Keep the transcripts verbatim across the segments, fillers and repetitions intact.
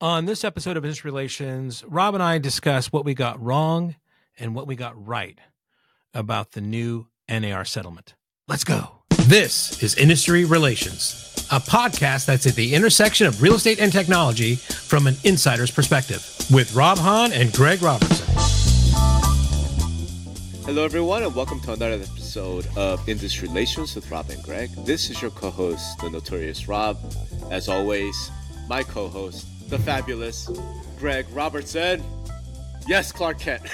On this episode of Business Relations, Rob and I discuss what we got wrong and what we got right about the new N A R settlement. Let's go. This is Industry Relations, a podcast that's at the intersection of real estate and technology from an insider's perspective, with Rob Hahn and Greg Robertson. Hello, everyone, and welcome to another episode of Industry Relations with Rob and Greg. This is your co-host, the notorious Rob. As always, my co-host, the fabulous Greg Robertson. Yes, Clark Kent.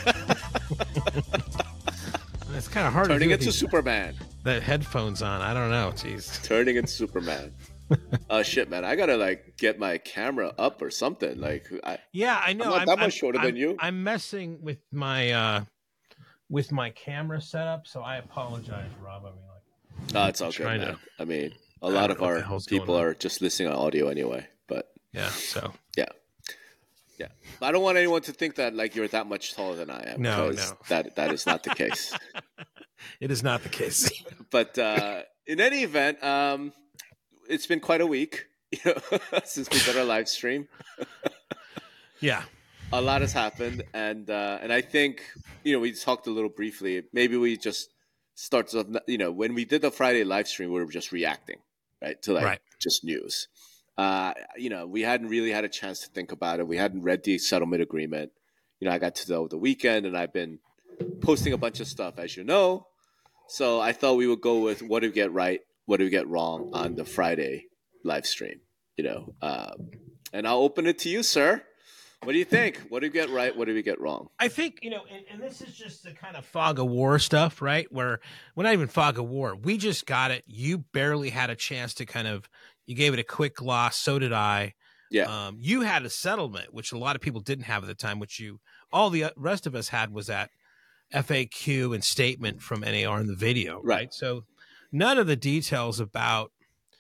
It's kind of hard Turning to do into these, Superman. The headphones on. I don't know. Jeez. Turning into Superman. uh, shit, man. I gotta like get my camera up or something. Like, I, Yeah, I know. I'm not I'm, that much I'm- shorter I'm- than you. I'm messing with my uh, with my camera setup, so I apologize, Rob. I mean, like, No, it's all good, trying man. to- I mean, a I lot don't of know what the our hell's people going on. are just listening on audio anyway. But yeah. So yeah, yeah. I don't want anyone to think that like you're that much taller than I am. No, because no. that that is not the case. it is not the case. But uh, in any event, um, it's been quite a week, you know, since we did our live stream. yeah. A lot has happened, and uh, and I think you know we talked a little briefly. Maybe we just start to, you know, when we did the Friday live stream, we were just reacting, right, to like Right. just news. Uh, you know, we hadn't really had a chance to think about it. We hadn't read the settlement agreement. You know, I got to know the weekend, and I've been posting a bunch of stuff, as you know. So I thought we would go with what do we get right, what do we get wrong on the Friday live stream, you know. Um, and I'll open it to you, sir. What do you think? What do we get right? What do we get wrong? I think, you know, and, and this is just the kind of fog of war stuff, right? Where we're not even fog of war. We just got it. You barely had a chance to kind of, you gave it a quick gloss. So did I. Yeah. Um, you had a settlement, which a lot of people didn't have at the time, which you, all the rest of us had was that F A Q and statement from N A R in the video, right? Right. So none of the details about,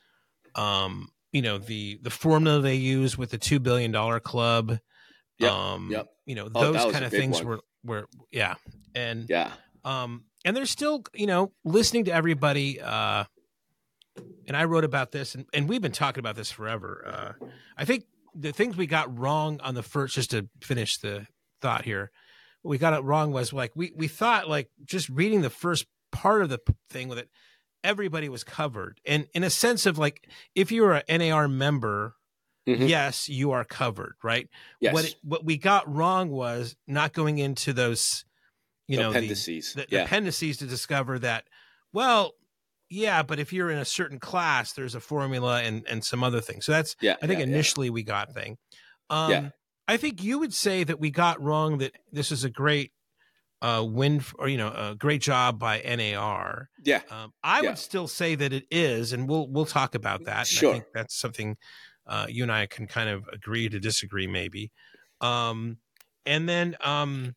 um, you know, the, the formula they use with the two billion dollars club. Yep, Um, yep. you know, Oh, that those was kind a of big things one. were, were, yeah. And, Yeah. um, and they're still, you know, listening to everybody. Uh, and I wrote about this and, and we've been talking about this forever. Uh, I think the things we got wrong on the first, just to finish the thought here, what we got it wrong was like, we, we thought like just reading the first part of the p- thing with it, everybody was covered. And in a sense of like, if you were an N A R member, Mhm. yes, you are covered, right? Yes. What it, what we got wrong was not going into those, you The know, the- appendices. the, the Yeah. appendices to discover that, well, yeah, but if you're in a certain class, there's a formula and and some other things. So that's, Yeah. I think yeah, yeah. initially we got thing. Um, Yeah. I think you would say that we got wrong that this is a great uh, win f- or, you know, a great job by N A R. Yeah. Um, I Yeah. would still say that it is, and we'll we'll talk about that. And Sure. I think that's something uh, you and I can kind of agree to disagree, maybe. Um, and then um,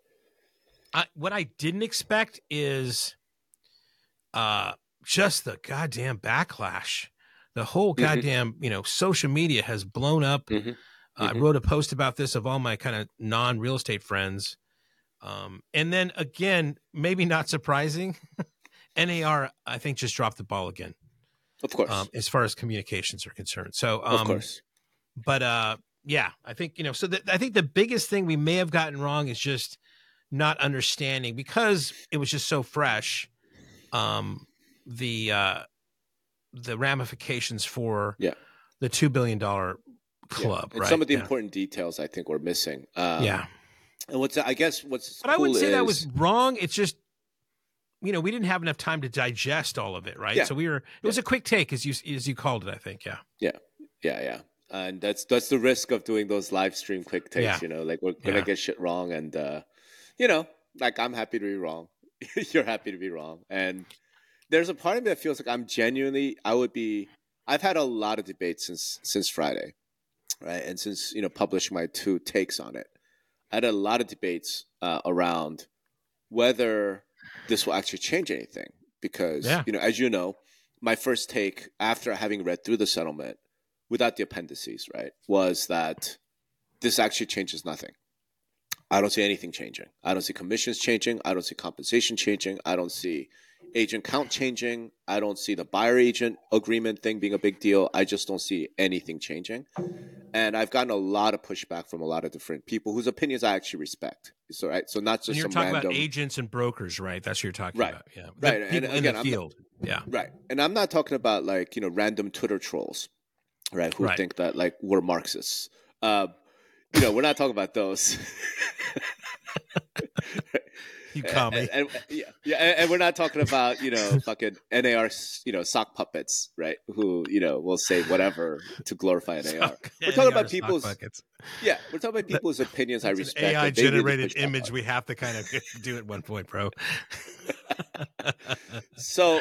I, what I didn't expect is uh, just the goddamn backlash. The whole Mhm. goddamn, you know, social media has blown up. Mhm. I Mhm. wrote a post about this of all my kind of non-real estate friends. Um, and then again, maybe not surprising, N A R, I think, just dropped the ball again. Of course. Um, as far as communications are concerned. So, um, of course. but uh, yeah, I think, you know, so the, I think the biggest thing we may have gotten wrong is just not understanding, because it was just so fresh, um, the uh, the ramifications for Yeah. the two billion dollars Yeah. club, And right? some of the yeah. important details I think we're missing. Um, yeah. And what's I guess what's But I wouldn't cool say that is- was wrong. It's just, you know, we didn't have enough time to digest all of it, right? Yeah. So we were, it was a quick take, as you as you called it, I think. Yeah. Yeah, yeah, and that's that's the risk of doing those live stream quick takes. Yeah. You know, like we're gonna Yeah. get shit wrong, and uh, you know, like I'm happy to be wrong. You're happy to be wrong, and there's a part of me that feels like I'm genuinely. I would be. I've had a lot of debates since since Friday, right, and since you know publishing my two takes on it, I had a lot of debates uh, around whether this will actually change anything. Because, Yeah. you know, as you know, my first take after having read through the settlement without the appendices, right, was that this actually changes nothing. I don't see anything changing. I don't see commissions changing. I don't see compensation changing. I don't see agent count changing. I don't see the buyer agent agreement thing being a big deal. I just don't see anything changing. And I've gotten a lot of pushback from a lot of different people whose opinions I actually respect. So, right. So not just and you're some talking random about agents and brokers, right? That's what you're talking right. about. Yeah. Right. The And people again, in the I'm field. Not, yeah. Right. And I'm not talking about like, you know, random Twitter trolls, right? Who right. think that like we're Marxists. Uh, you know, we're not talking about those. You call me. And, and, and, yeah, yeah, and, and we're not talking about, you know, fucking N A R, you know, sock puppets, right? Who, you know, will say whatever to glorify N A R. We're talking about people's, buckets. yeah, we're talking about people's opinions. That's I respect an A I that they really generated push back image. on. We have to kind of do at one point, bro. So,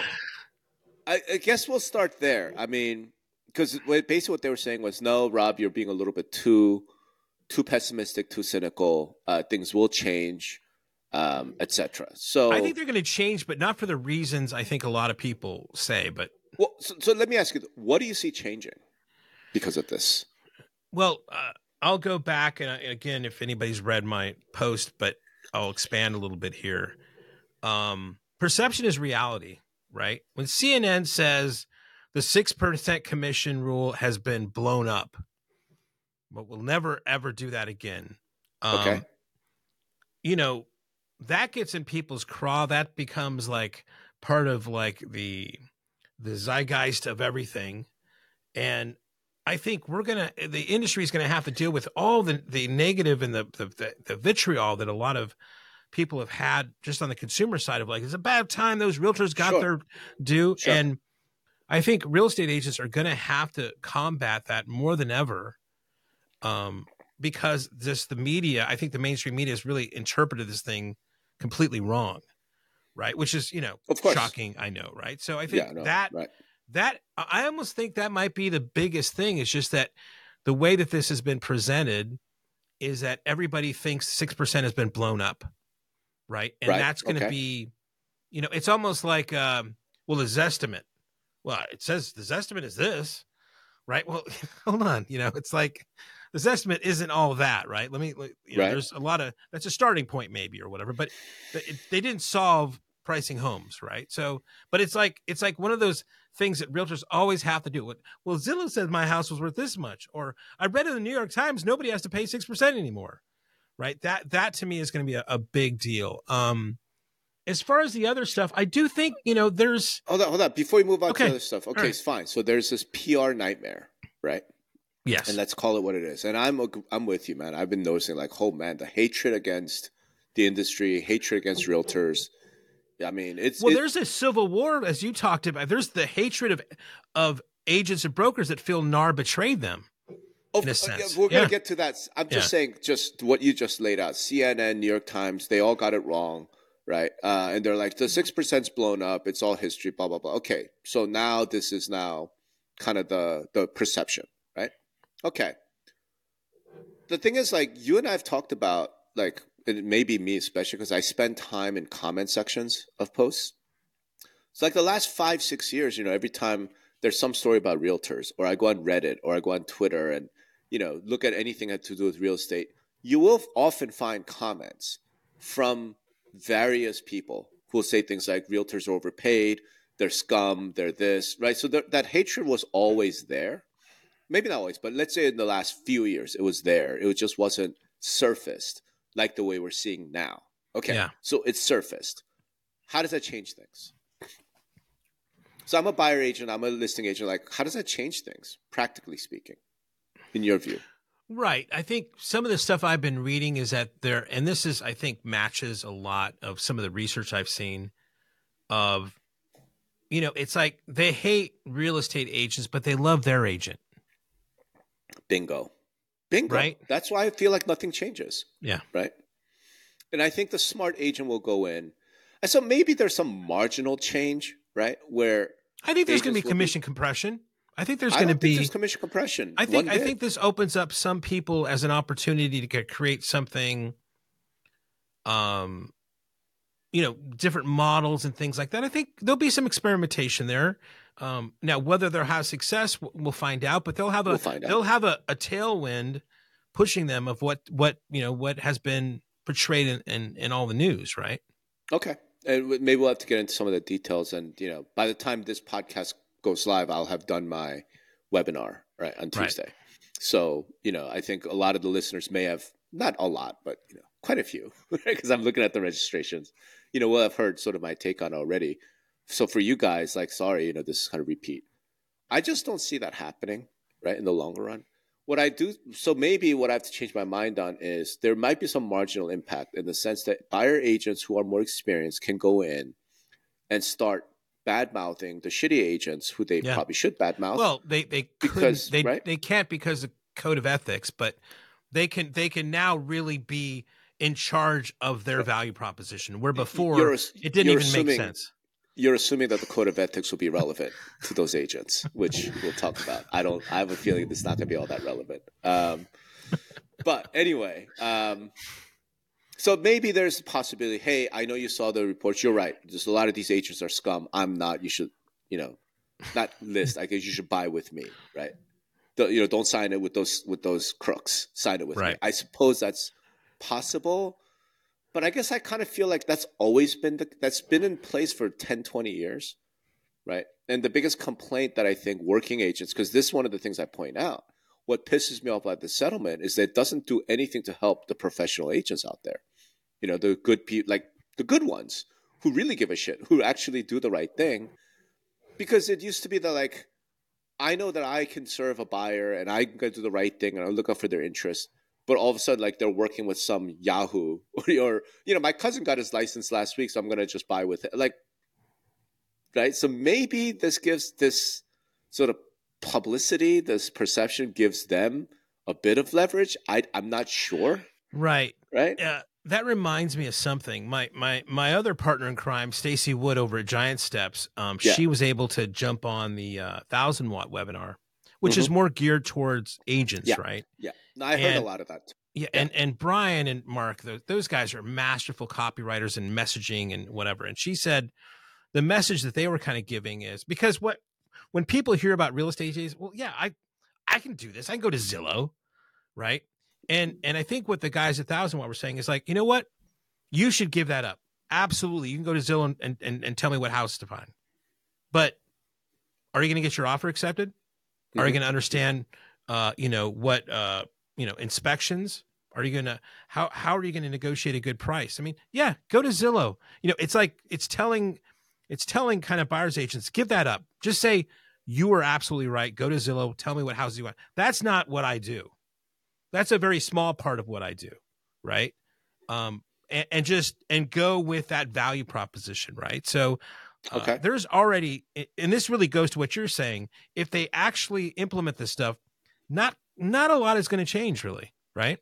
I, I guess we'll start there. I mean, because basically what they were saying was, no, Rob, you're being a little bit too, too pessimistic, too cynical. Uh, things will change. Um, et cetera. So I think they're going to change, but not for the reasons I think a lot of people say. But well, so, so let me ask you, what do you see changing because of this? Well, uh, I'll go back and uh, again, if anybody's read my post, but I'll expand a little bit here. Um, perception is reality, right? When C N N says the six percent commission rule has been blown up, but we'll never ever do that again. Um, okay, you know. That gets in people's craw. That becomes like part of like the the zeitgeist of everything. And I think we're gonna the industry is gonna have to deal with all the the negative and the the, the vitriol that a lot of people have had just on the consumer side of like it's about time those realtors got sure. their due. Sure. And I think real estate agents are gonna have to combat that more than ever. Um, because just the media, I think the mainstream media has really interpreted this thing completely wrong, right? Which is, you know, of course. shocking, I know, right? So I think yeah, no, that, right. that, I almost think that might be the biggest thing is just that the way that this has been presented is that everybody thinks six percent has been blown up, right? And right. that's going to okay. be, you know, it's almost like, um, well, the Zestimate. Well, it says the Zestimate is this, right? Well, hold on, you know, it's like, the Zestimate isn't all that, right? Let me, you know, right. there's a lot of, that's a starting point maybe or whatever, but it, they didn't solve pricing homes, right? So, but it's like, it's like one of those things that realtors always have to do. Well, Zillow said my house was worth this much, or I read in the New York Times, nobody has to pay six percent anymore, right? That, that to me is going to be a, a big deal. Um, as far as the other stuff, I do think, you know, there's. Hold on, hold on. Before we move on okay. to other stuff. Okay, right. it's fine. So there's this P R nightmare, right? Yes. And let's call it what it is. And I'm I'm with you, man. I've been noticing like, oh man, the hatred against the industry, hatred against realtors. I mean, it's well, it, there's a civil war, as you talked about. There's the hatred of of agents and brokers that feel N A R betrayed them. Oh, in a sense. We're yeah. gonna get to that. I'm just yeah. saying, just what you just laid out. C N N, New York Times, they all got it wrong, right? Uh, and they're like, the six percent's blown up. It's all history. Blah blah blah. Okay, so now this is now kind of the the perception, right? Okay. The thing is, like, you and I have talked about, like, it may be me especially because I spend time in comment sections of posts. It's like the last five, six years, you know, every time there's some story about realtors, or I go on Reddit, or I go on Twitter and, you know, look at anything that to do with real estate, you will often find comments from various people who will say things like realtors are overpaid, they're scum, they're this, right? So th- that hatred was always there. Maybe not always, but let's say in the last few years, it was there. It just wasn't surfaced like the way we're seeing now. Okay, yeah. So it's surfaced. How does that change things? So I'm a buyer agent, I'm a listing agent. Like, how does that change things, practically speaking, in your view? Right. I think some of the stuff I've been reading is that there, and this is, I think, matches a lot of some of the research I've seen of, you know, it's like they hate real estate agents, but they love their agent. Bingo. Bingo. Right? That's why I feel like nothing changes. Yeah. Right? And I think the smart agent will go in. And so maybe there's some marginal change, right? Where I think there's going to be commission be, compression. I think there's I going to don't be think there's commission compression. I think One I bit. think this opens up some people as an opportunity to get, create something, um, you know, different models and things like that. I think there'll be some experimentation there. Um, now, whether they'll have success, we'll find out. But they'll have a we'll find out. they'll have a, a tailwind pushing them of what what you know what has been portrayed in, in, in all the news, right? Okay. and maybe we'll have to get into some of the details. And you know, by the time this podcast goes live, I'll have done my webinar right on Tuesday. Right. So you know, I think a lot of the listeners may have, not a lot, but you know, quite a few, because I'm looking at the registrations. You know, we'll have heard sort of my take on it already. So for you guys, like, sorry, you know, this is kind of repeat. I just don't see that happening, right, in the longer run. What I do, so maybe what I have to change my mind on is there might be some marginal impact in the sense that buyer agents who are more experienced can go in and start bad-mouthing the shitty agents who they yeah. probably should bad-mouth. Well, they they because they right? they can't because of code of ethics, but they can they can now really be in charge of their value proposition, where before you're, it didn't even assuming, make sense. You're assuming that the code of ethics will be relevant to those agents, which we'll talk about. I don't. I have a feeling it's not going to be all that relevant. Um, but anyway, um, so maybe there's a possibility. Hey, I know you saw the reports. You're right. There's a lot of these agents are scum. I'm not. You should, you know, not list. I guess you should buy with me, right? The, you know, don't sign it with those with those crooks. Sign it with right. me. I suppose that's possible. But I guess I kind of feel like that's always been the, that's been in place for ten, twenty years, right? And the biggest complaint that I think working agents, because this is one of the things I point out, what pisses me off about the settlement is that it doesn't do anything to help the professional agents out there. You know, the good people, like the good ones who really give a shit, who actually do the right thing. Because it used to be that, like, I know that I can serve a buyer and I'm going to do the right thing and I look out for their interest. But all of a sudden, like, they're working with some Yahoo or, or, you know, my cousin got his license last week, so I'm going to just buy with it. Like, right? So maybe this gives this sort of publicity, this perception gives them a bit of leverage. I, I'm not sure. Right. Right. Uh, that reminds me of something. My my my other partner in crime, Stacy Wood over at Giant Steps, um, yeah. she was able to jump on the uh, thousand watt webinar, which mm-hmm. is more geared towards agents, yeah. right? Yeah. No, I heard and, a lot of that. Yeah, yeah, and and Brian and Mark, the, those guys are masterful copywriters and messaging and whatever. And she said the message that they were kind of giving is because what when people hear about real estate agents, well, yeah, I I can do this. I can go to Zillow, right? And and I think what the guys at Thousand Watt were saying is like, you know what, you should give that up. Absolutely, you can go to Zillow and and and tell me what house to find, but are you going to get your offer accepted? Mm-hmm. Are you going to understand, uh, you know what? Uh, you know, inspections. Are you going to, how, how are you going to negotiate a good price? I mean, yeah, go to Zillow. You know, it's like, it's telling, it's telling kind of buyer's agents, give that up. Just say, you are absolutely right. Go to Zillow. Tell me what houses you want. That's not what I do. That's a very small part of what I do. Right. Um, and, and just, and go with that value proposition. Right. So uh, okay. there's already, and this really goes to what you're saying. If they actually implement this stuff, not, Not a lot is going to change, really, right?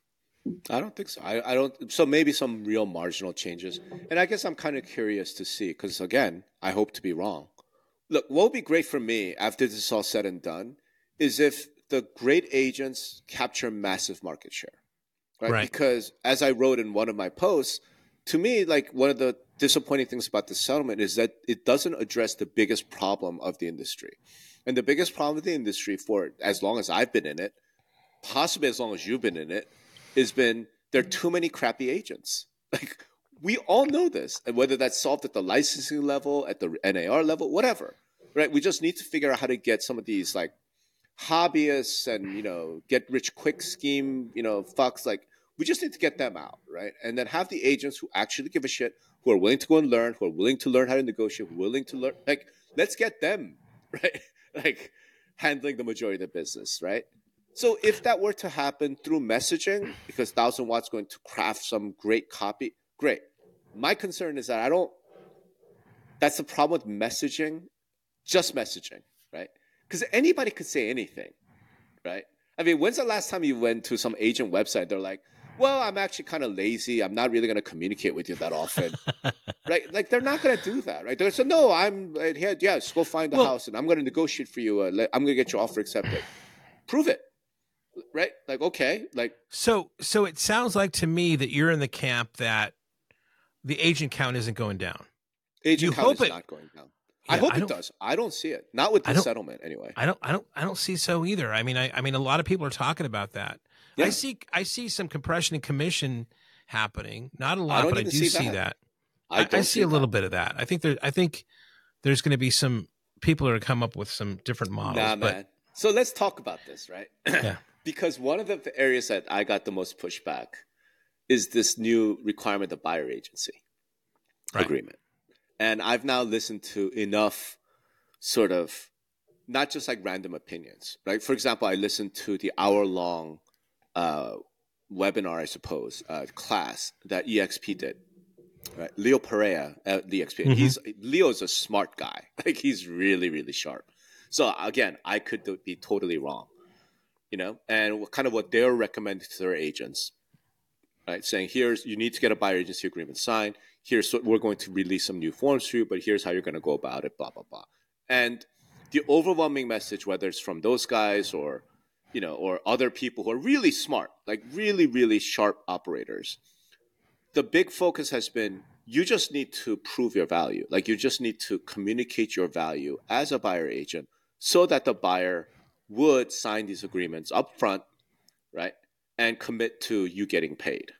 I don't think so. I, I don't. So maybe some real marginal changes. And I guess I'm kind of curious to see, because, again, I hope to be wrong. Look, what would be great for me after this is all said and done is if the great agents capture massive market share, right? right? Because as I wrote in one of my posts, to me, like, one of the disappointing things about the settlement is that it doesn't address the biggest problem of the industry. And the biggest problem with the industry for as long as I've been in it, possibly as long as you've been in it, has been there are too many crappy agents. Like, we all know this, and whether that's solved at the licensing level, at the N A R level, whatever, right? We just need to figure out how to get some of these, like, hobbyists and, you know, get rich quick scheme, you know, fucks. Like, we just need to get them out, right? And then have the agents who actually give a shit, who are willing to go and learn, who are willing to learn how to negotiate, willing to learn. Like, let's get them, right? Like, handling the majority of the business, right? So if that were to happen through messaging, because Thousand Watt's going to craft some great copy, great. My concern is that I don't, that's the problem with messaging, just messaging, right? Because anybody could say anything, right? I mean, when's the last time you went to some agent website, they're like, well, I'm actually kind of lazy. I'm not really going to communicate with you that often, right? Like, they're not going to do that, right? They're going to say, no, I'm uh, here. Yes, go find the well, house, and I'm going to negotiate for you. Uh, I'm going to get your offer accepted. Prove it, right? Like, okay, like. So, so it sounds like to me that you're in the camp that the agent count isn't going down. Agent you count hope is it, not going down. Yeah, I hope I it does. I don't see it. Not with the settlement, anyway. I don't. I don't. I don't see so either. I mean, I. I mean, a lot of people are talking about that. Yeah. I see. I see some compression and commission happening. Not a lot, I but I do see that. see that. I, I, don't I see a that. little bit of that. I think there. I think there's going to be some people who are come up with some different models. Nah, but, man. So let's talk about this, right? Yeah. Because one of the areas that I got the most pushback is this new requirement of buyer agency right. agreement. And I've now listened to enough sort of, not just like random opinions, right? For example, I listened to the hour-long uh, webinar, I suppose, uh, class that E X P did. Right, Leo Pereira at E X P. Mm-hmm. He's Leo's a smart guy. Like he's really, really sharp. So again, I could be totally wrong, you know. And kind of what they're recommending to their agents, right? Saying here's you need to get a buyer agency agreement signed. Here's what we're going to release some new forms for you, but here's how you're going to go about it. Blah blah blah. And the overwhelming message, whether it's from those guys or, you know, or other people who are really smart, like really, really sharp operators, the big focus has been you just need to prove your value. Like you just need to communicate your value as a buyer agent so that the buyer would sign these agreements up front, right? And commit to you getting paid.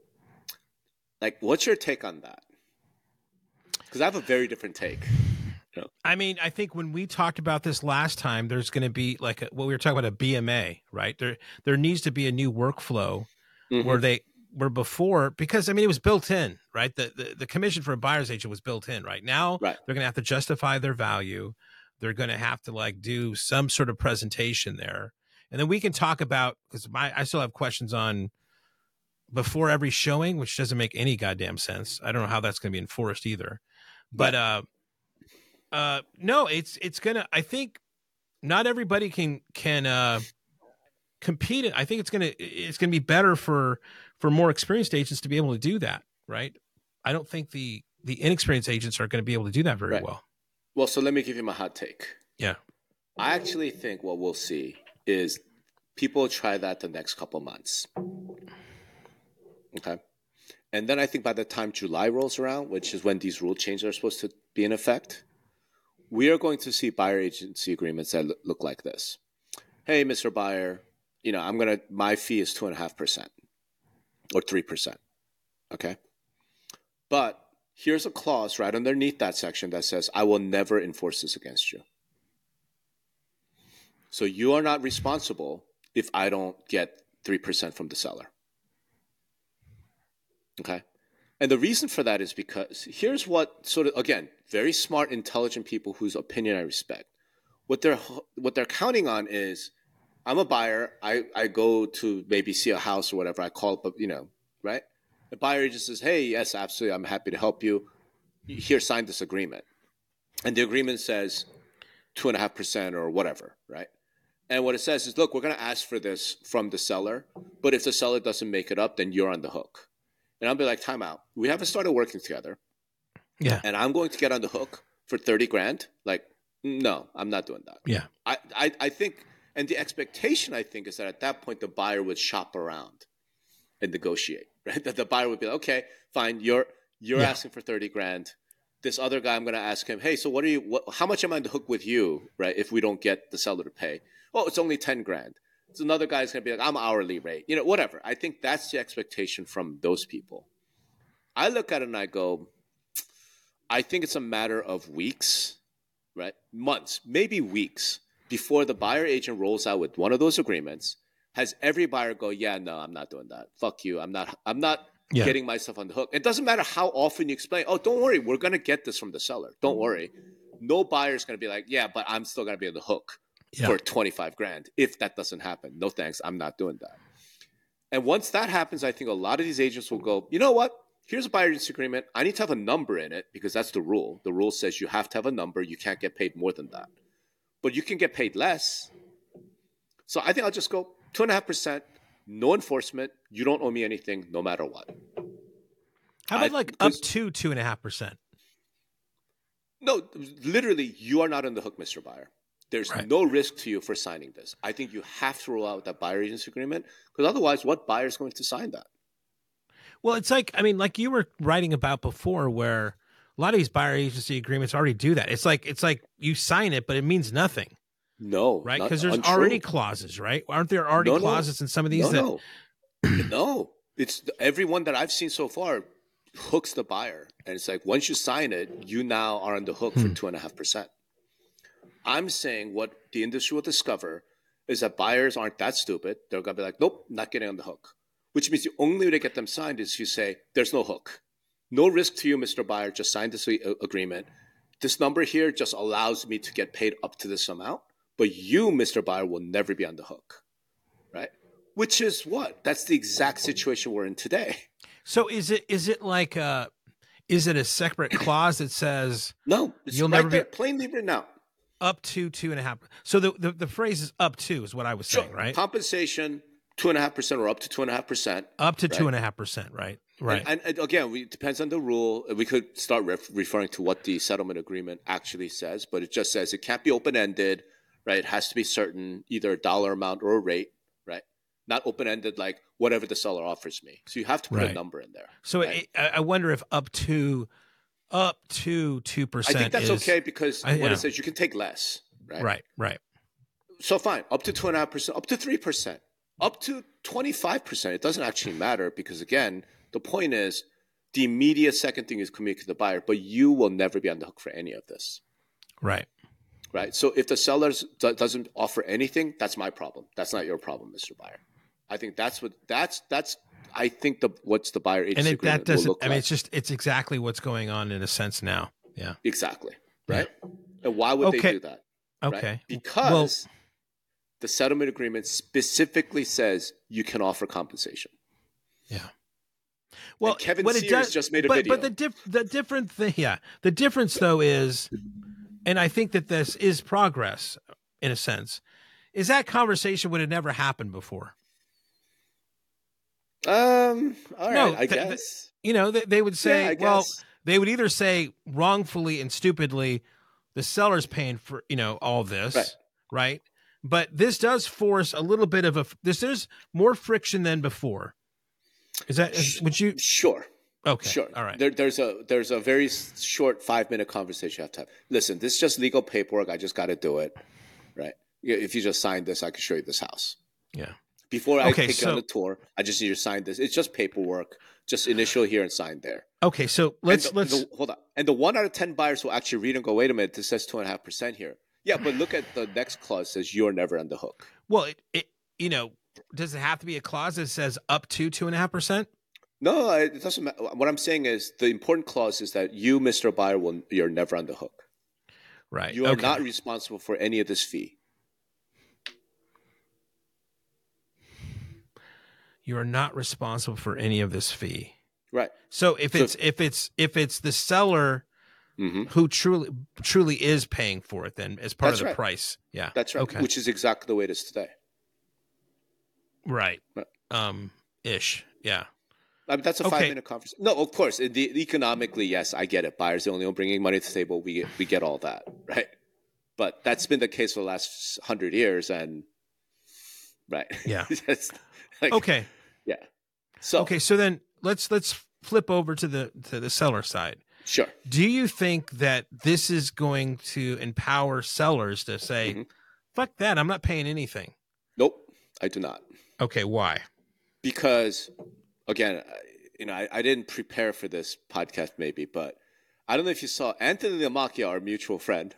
Like, what's your take on that? Because I have a very different take. No. I mean, I think when we talked about this last time, there's going to be like a, what we were talking about, a B M A, right? There, there needs to be a new workflow mm-hmm. where they were before, because I mean, it was built in, right? The, the the commission for a buyer's agent was built in. Right now, right. they're going to have to justify their value. They're going to have to like do some sort of presentation there, and then we can talk about, because my I still have questions on before every showing, which doesn't make any goddamn sense. I don't know how that's going to be enforced either, but. uh Uh, no, it's it's gonna. I think not everybody can can uh, compete. I think it's gonna it's gonna be better for for more experienced agents to be able to do that, right? I don't think the the inexperienced agents are going to be able to do that very right. well. Well, so let me give you my hot take. Yeah, I actually think what we'll see is people try that the next couple months. Okay, and then I think by the time July rolls around, which is when these rule changes are supposed to be in effect, we are going to see buyer agency agreements that look like this. Hey, Mister Buyer, you know, I'm going to, my fee is two and a half percent or three percent. Okay. But here's a clause right underneath that section that says, I will never enforce this against you. So you are not responsible if I don't get three percent from the seller. Okay. And the reason for that is because here's what sort of, again, very smart, intelligent people whose opinion I respect. What they're what they're counting on is, I'm a buyer. I, I go to maybe see a house or whatever. I call up, you know, right? The buyer agent says, hey, yes, absolutely. I'm happy to help you. Here, sign this agreement. And the agreement says two and a half percent or whatever, right? And what it says is, look, we're going to ask for this from the seller. But if the seller doesn't make it up, then you're on the hook. And I'll be like, time out. We haven't started working together. Yeah. And I'm going to get on the hook for thirty grand. Like, no, I'm not doing that. Yeah. I, I, I think, and the expectation, I think, is that at that point, the buyer would shop around and negotiate, right? That the buyer would be like, okay, fine. You're, you're yeah. asking for thirty grand. This other guy, I'm going to ask him, hey, so what are you, what, how much am I on the hook with you, right? If we don't get the seller to pay? Oh, it's only ten grand. So another guy's going to be like, I'm hourly rate, you know, whatever. I think that's the expectation from those people. I look at it and I go, I think it's a matter of weeks, right? Months, maybe weeks before the buyer agent rolls out with one of those agreements, has every buyer go, yeah, no, I'm not doing that. Fuck you. I'm not, I'm not yeah. getting myself on the hook. It doesn't matter how often you explain, oh, don't worry. We're going to get this from the seller. Don't worry. No buyer's going to be like, yeah, but I'm still going to be on the hook. Yeah. For twenty-five grand, if that doesn't happen. No thanks, I'm not doing that. And once that happens, I think a lot of these agents will go, you know what? Here's a buyer agency agreement. I need to have a number in it because that's the rule. The rule says you have to have a number. You can't get paid more than that. But you can get paid less. So I think I'll just go two and a half percent, no enforcement. You don't owe me anything no matter what. How about I, like up to two and a half percent? No, literally, you are not on the hook, Mister Buyer. There's right. no risk to you for signing this. I think you have to roll out that buyer agency agreement because otherwise, what buyer is going to sign that? Well, it's like, I mean, like you were writing about before where a lot of these buyer agency agreements already do that. It's like, it's like you sign it, but it means nothing. No. Right? Because there's untrue. already clauses, right? Aren't there already no, clauses no. in some of these? No, that... no. no. It's everyone that I've seen so far hooks the buyer. And it's like, once you sign it, you now are on the hook for two and a half percent. I'm saying what the industry will discover is that buyers aren't that stupid. They're going to be like, nope, not getting on the hook. Which means the only way to get them signed is you say, there's no hook. No risk to you, Mister Buyer. Just sign this agreement. This number here just allows me to get paid up to this amount. But you, Mister Buyer, will never be on the hook. Right? Which is what? That's the exact situation we're in today. So is it is it like a, is it a separate clause that says no, it's you'll right never there, be plainly written out. Up to two and a half. So the, the, the phrase is up to is what I was Sure. saying, right? Compensation, two and a half percent or up to two and a half percent. Up to right? two and a half percent, right? Right. And, and, and again, we, it depends on the rule. We could start ref, referring to what the settlement agreement actually says, but it just says it can't be open-ended, right? It has to be certain, either a dollar amount or a rate, right? Not open-ended like whatever the seller offers me. So you have to put right. a number in there. So right? it, I wonder if up to up to two percent. I think that's is, okay because I, what yeah. it says, you can take less, right? Right. Right. So fine, up to two and a half percent, up to three percent, up to twenty-five percent. It doesn't actually matter because again, the point is the immediate second thing is communicate to the buyer, but you will never be on the hook for any of this. Right. Right. So if the seller do- doesn't offer anything, that's my problem. That's not your problem, Mister Buyer. I think that's what that's that's. I think the what's the buyer agency and it, agreement that doesn't. will look I mean, like. it's just it's exactly what's going on in a sense now. Yeah. Exactly. Right. Yeah. And why would okay. they do that? Okay. Right? Because well, the settlement agreement specifically says you can offer compensation. Yeah. Well, and Kevin what Sears it does, just made a but, video. But the diff, the different thing, yeah, the difference though is, and I think that this is progress in a sense, is that conversation would have never happened before. Um. All right. No, I th- guess. th- you know, they, they would say, yeah, well, guess. they would either say wrongfully and stupidly, the seller's paying for, you know, all this, right? right? But this does force a little bit of a, this there's more friction than before. Is that, is, would you? Sure. Okay. Sure. All right. There, there's a there's a very short five minute conversation you have to have. Listen, this is just legal paperwork. I just got to do it, right? If you just sign this, I can show you this house. Yeah. Before I okay, take so, you on the tour, I just need you to sign this. It's just paperwork. Just initial here and sign there. Okay, so let's the, let's the, hold on. And the one out of ten buyers will actually read and go, "Wait a minute, this says two and a half percent here." Yeah, but look at the next clause. Says you're never on the hook. Well, it, it you know, does it have to be a clause that says up to two and a half percent? No, it doesn't matter. What I'm saying is the important clause is that you, Mister Buyer, will you're never on the hook. Right. You are okay. not responsible for any of this fee. You are not responsible for any of this fee. Right. So if So- it's if it's if it's the seller Mm-hmm. who truly truly is paying for it, then as part That's of the right. price, yeah, That's right. Okay, Which is exactly the way it is today. right, Right. um, ish, yeah, I mean, that's a Okay. five minute conversation. No, of course, the, economically, yes, I get it. Buyers are the only one bringing money to the table. We get, we get all that, right? But that's been the case for the last hundred years, and right, yeah. It's like, Okay, yeah. So okay. So then let's let's flip over to the to the seller side. sure. Do you think that this is going to empower sellers to say, Mhm. "Fuck that! I'm not paying anything." Nope, I do not. Okay, why? Because again, I- you know, I, I didn't prepare for this podcast, maybe, but I don't know if you saw Anthony Lamacchia, our mutual friend,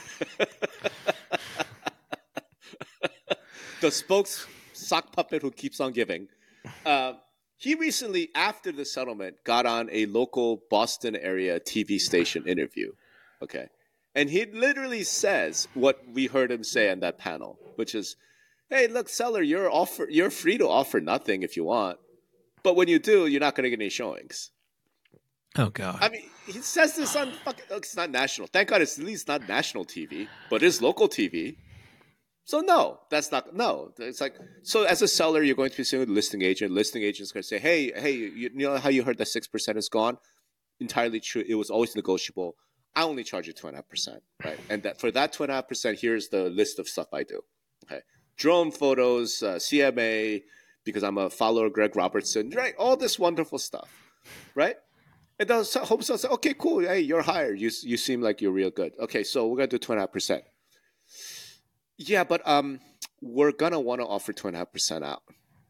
the spokes sock puppet who keeps on giving. Uh, he recently, after the settlement, got on a local Boston area T V station interview. Okay, and he literally says what we heard him say on that panel, which is, "Hey, look, seller, you're offer you're free to offer nothing if you want, but when you do, you're not going to get any showings." Oh God! I mean, he says this on fucking. Look, it's not national. Thank God, it's at least not national T V, but it's local T V. So no, that's not no. It's like so. As a seller, you're going to be seeing with a listing agent. Listing agent's going to say, "Hey, hey, you, you know how you heard that six percent is gone? Entirely true. It was always negotiable. I only charge you two and a half percent, right? And that for that two and a half percent, here's the list of stuff I do. Okay, drone photos, uh, C M A, because I'm a follower of Greg Robertson, right? All this wonderful stuff, right? And the home seller say, okay, cool. Hey, you're hired. You you seem like you're real good. Okay, so we're gonna do two and a half percent. Yeah, but um, we're gonna want to offer two and a half percent out.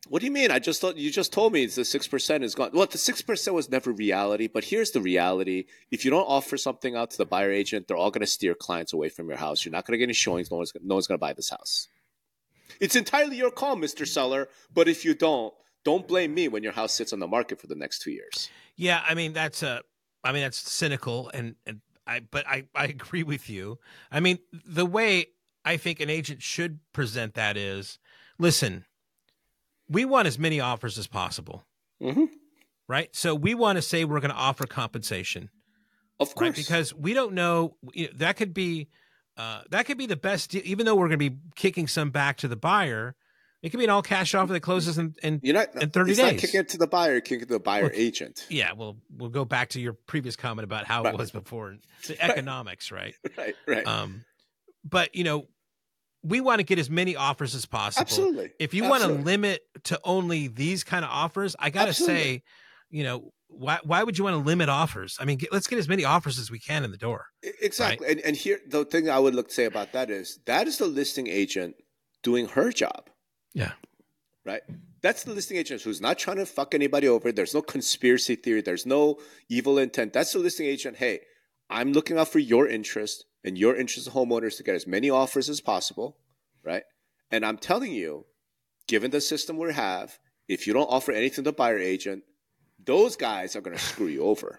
What do you mean? I just thought you just told me it's the six percent is gone. Well, the six percent was never reality, but here's the reality: if you don't offer something out to the buyer agent, they're all going to steer clients away from your house. You're not going to get any showings. No one's no one's going to buy this house. It's entirely your call, Mister Seller. But if you don't, don't blame me when your house sits on the market for the next two years. Yeah, I mean that's a, I mean that's cynical, and and I, but I I agree with you. I mean the way I think an agent should present that is, listen. We want as many offers as possible, mm-hmm. right? So we want to say we're going to offer compensation, of course, right? Because we don't know, you know that could be uh, that could be the best deal, even though we're going to be kicking some back to the buyer. It could be an all cash offer that closes in in, You're not, in thirty it's days. Not kicking it to the buyer, kicking it to the buyer well, agent. Yeah, well, we'll go back to your previous comment about how right. it was before, the economics, right? Right, right. Um, but you know. We want to get as many offers as possible. Absolutely. If you Absolutely. want to limit to only these kind of offers, I got to say, you know, why why would you want to limit offers? I mean, get, let's get as many offers as we can in the door. Exactly. Right? And and here, the thing I would look to say about that is that is the listing agent doing her job. Yeah. Right? That's the listing agent who's not trying to fuck anybody over. There's no conspiracy theory. There's no evil intent. That's the listing agent. Hey, I'm looking out for your interest. And your interest of homeowners to get as many offers as possible, right? And I'm telling you, given the system we have, if you don't offer anything to the buyer agent, those guys are going to screw you over.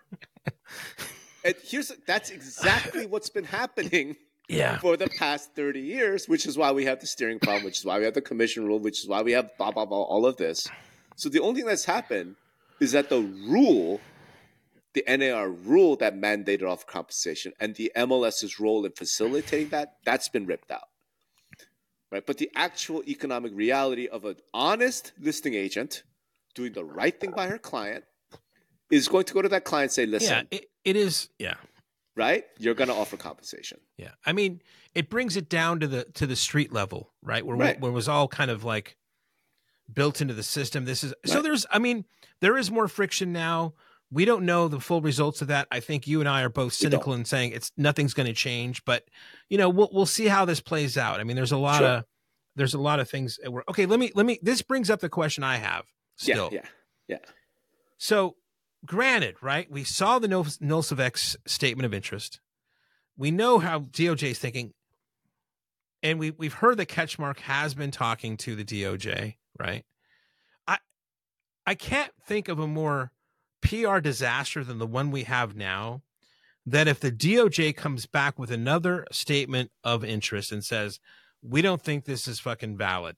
And here's that's exactly what's been happening yeah. for the past thirty years, which is why we have the steering problem, which is why we have the commission rule, which is why we have blah, blah, blah, all of this. So the only thing that's happened is that the rule – the N A R rule that mandated offer compensation and the M L S's role in facilitating that, that's been ripped out. Right? But the actual economic reality of an honest listing agent doing the right thing by her client is going to go to that client and say, listen. Yeah, it, it is. Yeah. Right? You're going to offer compensation. Yeah. I mean, it brings it down to the to the street level, right? Where, right. where it was all kind of like built into the system. This is so right. there's, I mean, there is more friction now. We don't know the full results of that. I think you and I are both cynical in saying it's nothing's going to change, but you know, we'll we'll see how this plays out. I mean, there's a lot sure. of there's a lot of things. Where, okay, let me let me. This brings up the question I have still. Yeah, yeah, yeah. So, granted, right? We saw the Nulsovek's statement of interest. We know how D O J is thinking, and we we've heard that Ketchmark has been talking to the D O J, right? I I can't think of a more P R disaster than the one we have now, that if the D O J comes back with another statement of interest and says, we don't think this is fucking valid.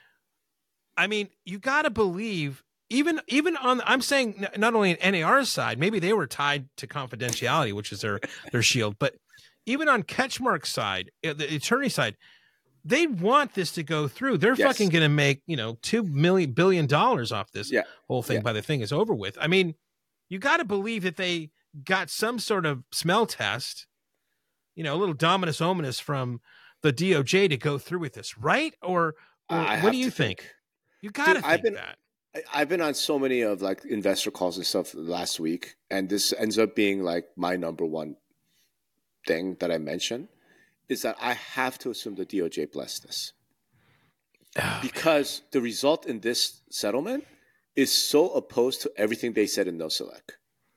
I mean, you got to believe even, even on, I'm saying not only on N A R's side, maybe they were tied to confidentiality, which is their, their shield, but even on Ketchmark's side, the attorney side, they want this to go through. They're yes. fucking going to make, you know, two million billion dollars off this yeah. whole thing yeah. by the thing is over with. I mean, you got to believe that they got some sort of smell test, you know, a little dominus ominous from the D O J to go through with this, right? Or, or what do you think? think? You got to think I've been, that. I've been on so many of like investor calls and stuff last week, and this ends up being like my number one thing that I mentioned is that I have to assume the D O J blessed this. Oh, because man. the result in this settlement is so opposed to everything they said in Nosilek.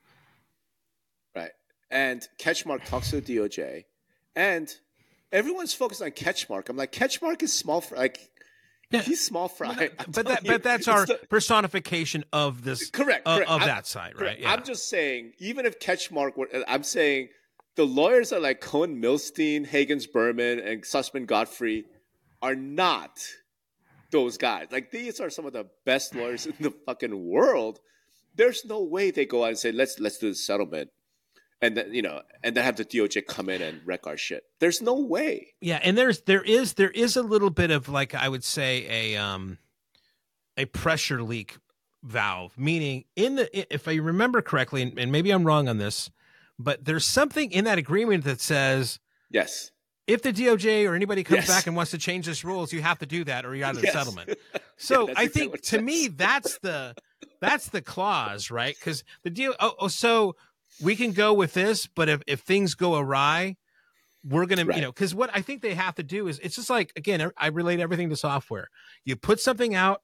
Right. And Ketchmark talks to the D O J, and everyone's focused on Ketchmark. I'm like, Ketchmark is small fry. Like, yeah. he's small fry. But, that, but, that, but that's our the, personification of this. Correct. Uh, correct. Of I'm, that side, correct. right? Yeah. I'm just saying, even if Ketchmark were, I'm saying the lawyers are like Cohen Milstein, Hagens Berman, and Sussman Godfrey are not those guys. Like, these are some of the best lawyers in the fucking world. There's no way they go out and say, let's let's do the settlement. And then, you know, and then have the D O J come in and wreck our shit. There's no way. Yeah, and there's there is there is a little bit of, like, I would say a um a pressure leak valve, meaning in the, if I remember correctly, and, and maybe I'm wrong on this, but there's something in that agreement that says, yes, if the D O J or anybody comes yes. back and wants to change this rules, you have to do that or you're out of the yes. settlement. So yeah, I exactly think to me that's the that's the clause, right? Because the deal. Oh, oh, so we can go with this, but if, if things go awry, we're gonna, right. you know, because what I think they have to do is, it's just like, again, I relate everything to software. You put something out,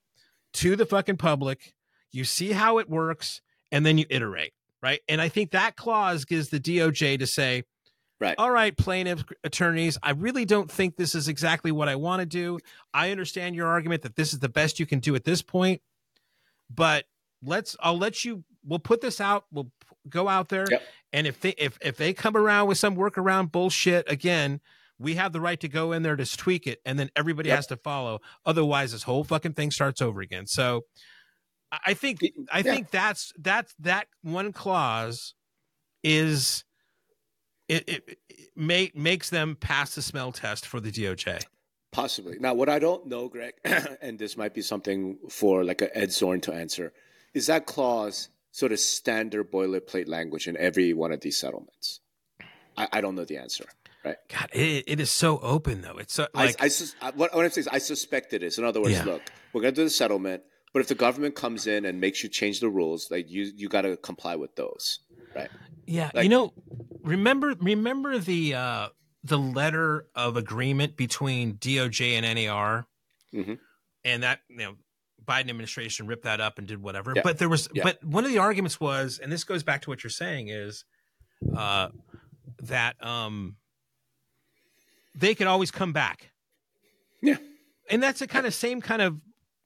to the fucking public. You see how it works, and then you iterate, right? And I think that clause gives the D O J to say, right, all right, plaintiff attorneys, I really don't think this is exactly what I want to do. I understand your argument that this is the best you can do at this point, but let's, I'll let you, we'll put this out. We'll go out there. Yep. And if they, if, if they come around with some workaround bullshit, again, we have the right to go in there to tweak it. And then everybody Yep. has to follow. Otherwise this whole fucking thing starts over again. So I think, I yeah. think that's, that's, that one clause is, It, it, it may, makes them pass the smell test for the D O J. Possibly. Now, what I don't know, Greg, and this might be something for like a Ed Zorn to answer, is that clause sort of standard boilerplate language in every one of these settlements? I, I don't know the answer, right? God, it, it is so open, though. It's so, like... I, I, sus- what, what I'm saying is I suspect it is. In other words, Yeah. look, we're going to do the settlement, but if the government comes in and makes you change the rules, like you, you got to comply with those, right? Yeah, Like- you know, remember remember the uh, the letter of agreement between D O J and N A R, Mhm. and that, you know, Biden administration ripped that up and did whatever. Yeah. But there was, Yeah. but one of the arguments was, and this goes back to what you're saying, is uh, that um, they could always come back. Yeah. And that's the kind of same kind of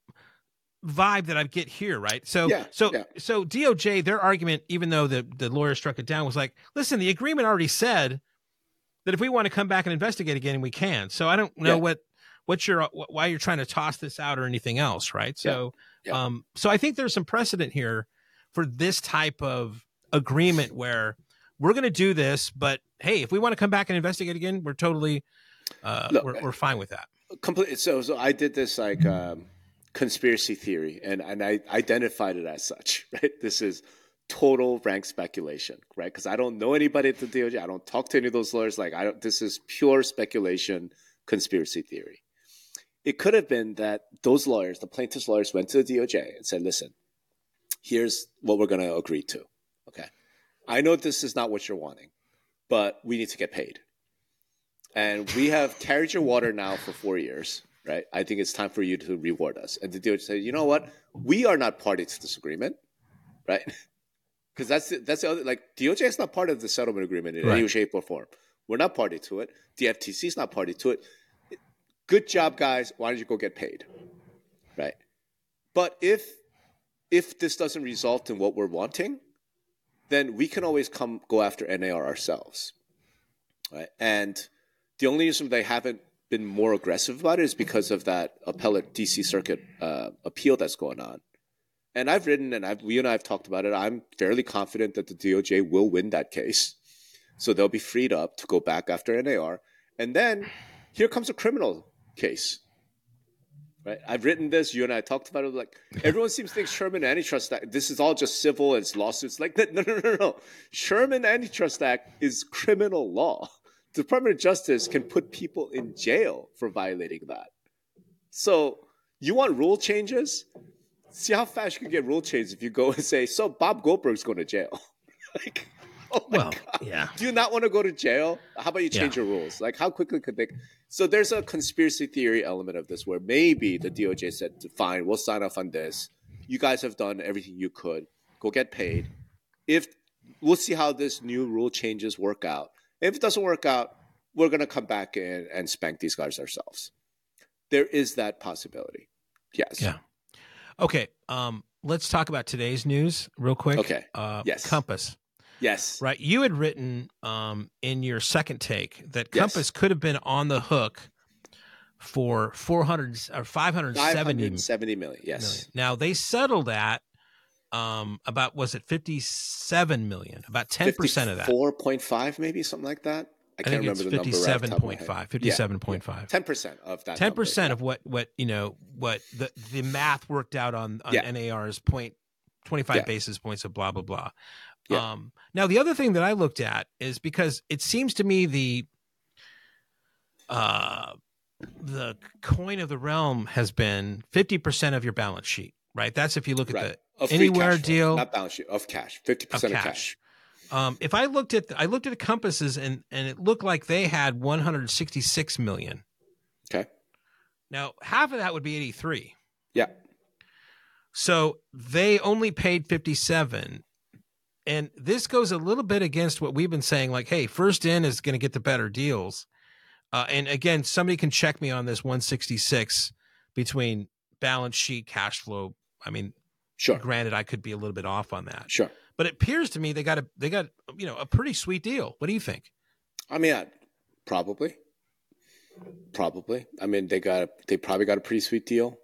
vibe that I get here, right? So, Yeah, so, yeah. so D O J, their argument, even though the, the lawyer struck it down, was like, listen, the agreement already said that if we want to come back and investigate again, we can. So I don't know Yeah. what, what you're, why you're trying to toss this out or anything else, right? So, Yeah. Yeah. um, so I think there's some precedent here for this type of agreement where we're going to do this, but hey, if we want to come back and investigate again, we're totally, uh, Look, we're, we're fine with that. Complete. So, so I did this like um, conspiracy theory, and and I identified it as such. Right. This is total rank speculation, right? Because I don't know anybody at the D O J. I don't talk to any of those lawyers. Like I don't. This is pure speculation, conspiracy theory. It could have been that those lawyers, the plaintiffs' lawyers, went to the D O J and said, "Listen, here's what we're going to agree to. Okay, I know this is not what you're wanting, but we need to get paid." And we have carried your water now for four years, right? I think it's time for you to reward us. And the D O J said, you know what? We are not party to this agreement, right? Because that's the, that's the other, like, D O J is not part of the settlement agreement in Right. any shape or form. We're not party to it. The F T C is not party to it. Good job, guys. Why don't you go get paid, right? But if if this doesn't result in what we're wanting, then we can always come go after N A R ourselves, right? And the only reason they haven't been more aggressive about it is because of that appellate D C Circuit uh, appeal that's going on. And I've written, and I've, we and I have talked about it, I'm fairly confident that the D O J will win that case. So they'll be freed up to go back after N A R. And then here comes a criminal case. Right? I've written this, you and I talked about it, like everyone seems to think Sherman Antitrust Act, this is all just civil, it's lawsuits. Like, no, no, no, no. Sherman Antitrust Act is criminal law. The Department of Justice can put people in jail for violating that. So you want rule changes? See how fast you can get rule changes if you go and say, so Bob Goldberg's going to jail. Like, oh my Well, God. yeah. Do you not want to go to jail? How about you change Yeah. your rules? Like, how quickly could they? So there's a conspiracy theory element of this where maybe the D O J said, fine, we'll sign off on this. You guys have done everything you could. Go get paid. If we'll see how this new rule changes work out. If it doesn't work out, we're going to come back in and spank these guys ourselves. There is that possibility. Yes. Yeah. Okay. Um, let's talk about today's news real quick. Okay. Uh, Yes. Compass. Yes. Right. You had written um, in your second take that Yes. Compass could have been on the hook for four hundred or five hundred seventy five hundred seventy million. Yes. million. Now they settled at um, about, was it fifty-seven million? About ten percent of that. four point five maybe, something like that. I I can't think remember it's the number. right off the fifty-seven top of my point head. five. fifty-seven point five. ten percent of that. Ten number, percent yeah. of what what you know what the the math worked out on on Yeah. N A R's point twenty five Yeah. basis points of blah blah blah. Yeah. Um, now the other thing that I looked at is because it seems to me the uh the coin of the realm has been fifty percent of your balance sheet, right? That's if you look at Right. the Of free Anywhere cash flow, deal not balance sheet, of cash, fifty of percent of cash. cash. Um, if I looked at the, I looked at the compasses and and it looked like they had one hundred sixty-six million. Okay. Now half of that would be eighty-three. Yeah. So they only paid fifty-seven. And this goes a little bit against what we've been saying, like, hey, first in is going to get the better deals. Uh, and again, somebody can check me on this one sixty-six between balance sheet, cash flow. I mean, Sure. granted, I could be a little bit off on that. Sure. But it appears to me they got a they got you know a pretty sweet deal. What do you think? I mean, I, probably, probably. I mean, they got they probably got a pretty sweet deal.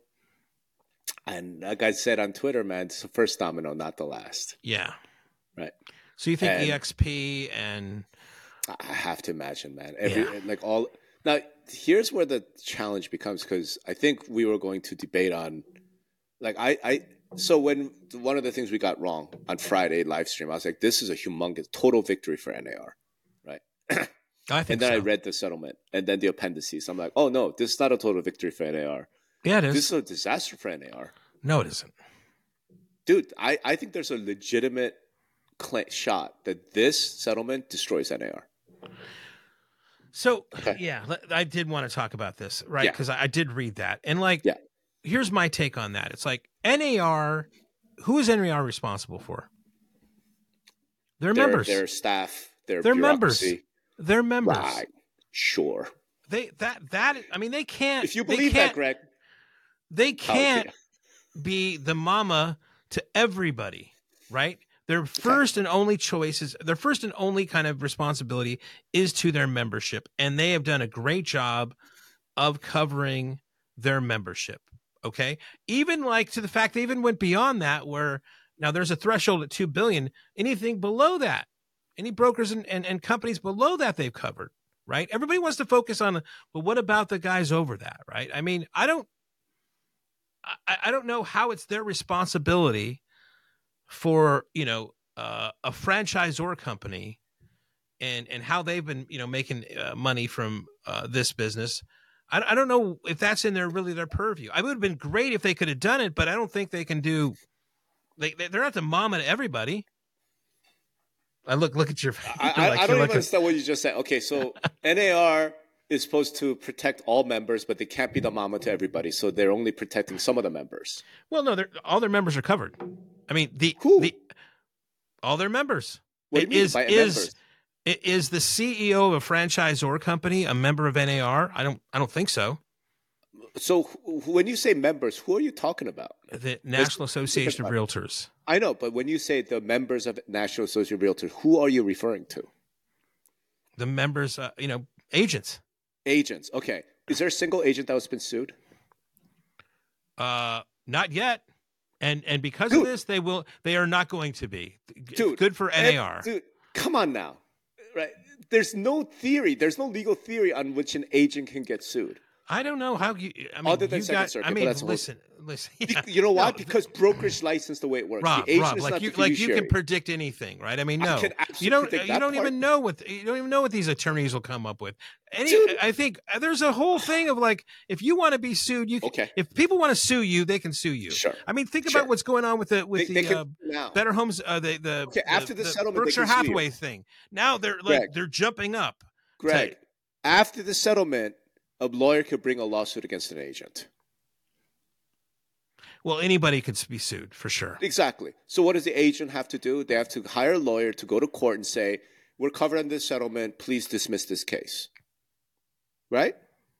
And like I said on Twitter, man, it's the first domino, not the last. Yeah. Right. So you think And- E X P and I have to imagine, man. Every Yeah. like all now. Here's where the challenge becomes, because I think we were going to debate on, like I, I. So when one of the things we got wrong on Friday live stream, I was like, "This is a humongous total victory for N A R," right? I think And then so. I read the settlement and then the appendices. I'm like, "Oh no, this is not a total victory for N A R. Yeah, it is. This is a disaster for N A R." No, it isn't. Dude, I, I think there's a legitimate cl- shot that this settlement destroys N A R. So Okay. yeah, let- I did want to talk about this, right? Yeah. Because I, I did read that, and like, Yeah. here's my take on that. It's like N A R. Who is N A R responsible for? Their Their, members. their staff, their Their members. bureaucracy. Their members. Right. Sure. They that that I mean they can't. If you they believe can't, that, Greg, they oh, can't yeah. be the mama to everybody, right? Their first and only choice is their first and only kind of responsibility is to their membership, and they have done a great job of covering their membership. Okay, even like to the fact they even went beyond that, where now there's a threshold at two billion. Anything below that, any brokers and, and, and companies below that, they've covered. Right? Everybody wants to focus on, but what about the guys over that? Right? I mean, I don't. I, I don't know how it's their responsibility for, you know, uh, a franchisor company and, and how they've been, you know, making uh, money from uh, this business. I, I don't know if that's in their really their purview. I would have been great if they could have done it, but I don't think they can do. They they're not the mama to everybody. I look look at your. I, I, like, I don't even like a, understand what you just said. Okay, so N A R is supposed to protect all members, but they can't be the mama to everybody. So they're only protecting some of the members. well, no, they're, all their members are covered. I mean, the Who? the all their members. What do you mean is by is members? i- is the C E O of a franchisor company a member of N A R? I don't I don't think so. So wh- when you say members, who are you talking about? The National Association of Realtors. I know, but when you say the members of National Association of Realtors, who are you referring to? The members, uh, you know, agents. Agents. Okay. Is there a single agent that has been sued? Uh, not yet. And and because Dude. of this, they will. They are not going to be. Dude, good for N A R. ev- Dude, come on now. Right? There's no theory. There's no legal theory on which an agent can get sued. I don't know how you. I mean, Other than you Second got, Circuit, I but mean, that's a whole- listen, listen. Be- yeah. You know why? No, Because brokerage license the way it works. Rob, the agent Rob, is like not you, the like you can fiduciary. predict anything, right? I mean, I no, can absolutely you don't. predict You that don't part. even know what you don't even know what these attorneys will come up with. Any, Dude. I think there's a whole thing of like, if you want to be sued, you can. Okay. If people want to sue you, they can sue you. Sure. I mean, think Sure. about what's going on with the with They, the they can uh, now. Better Homes, uh, the the, Okay, after the settlement, they Berkshire can sue you. Hathaway thing. Now they're like Greg. they're jumping up. Greg, after the settlement, a lawyer could bring a lawsuit against an agent. Well, anybody could be sued for sure. Exactly. So what does the agent have to do? They have to hire a lawyer to go to court and say, we're covered under this settlement. Please dismiss this case. Right?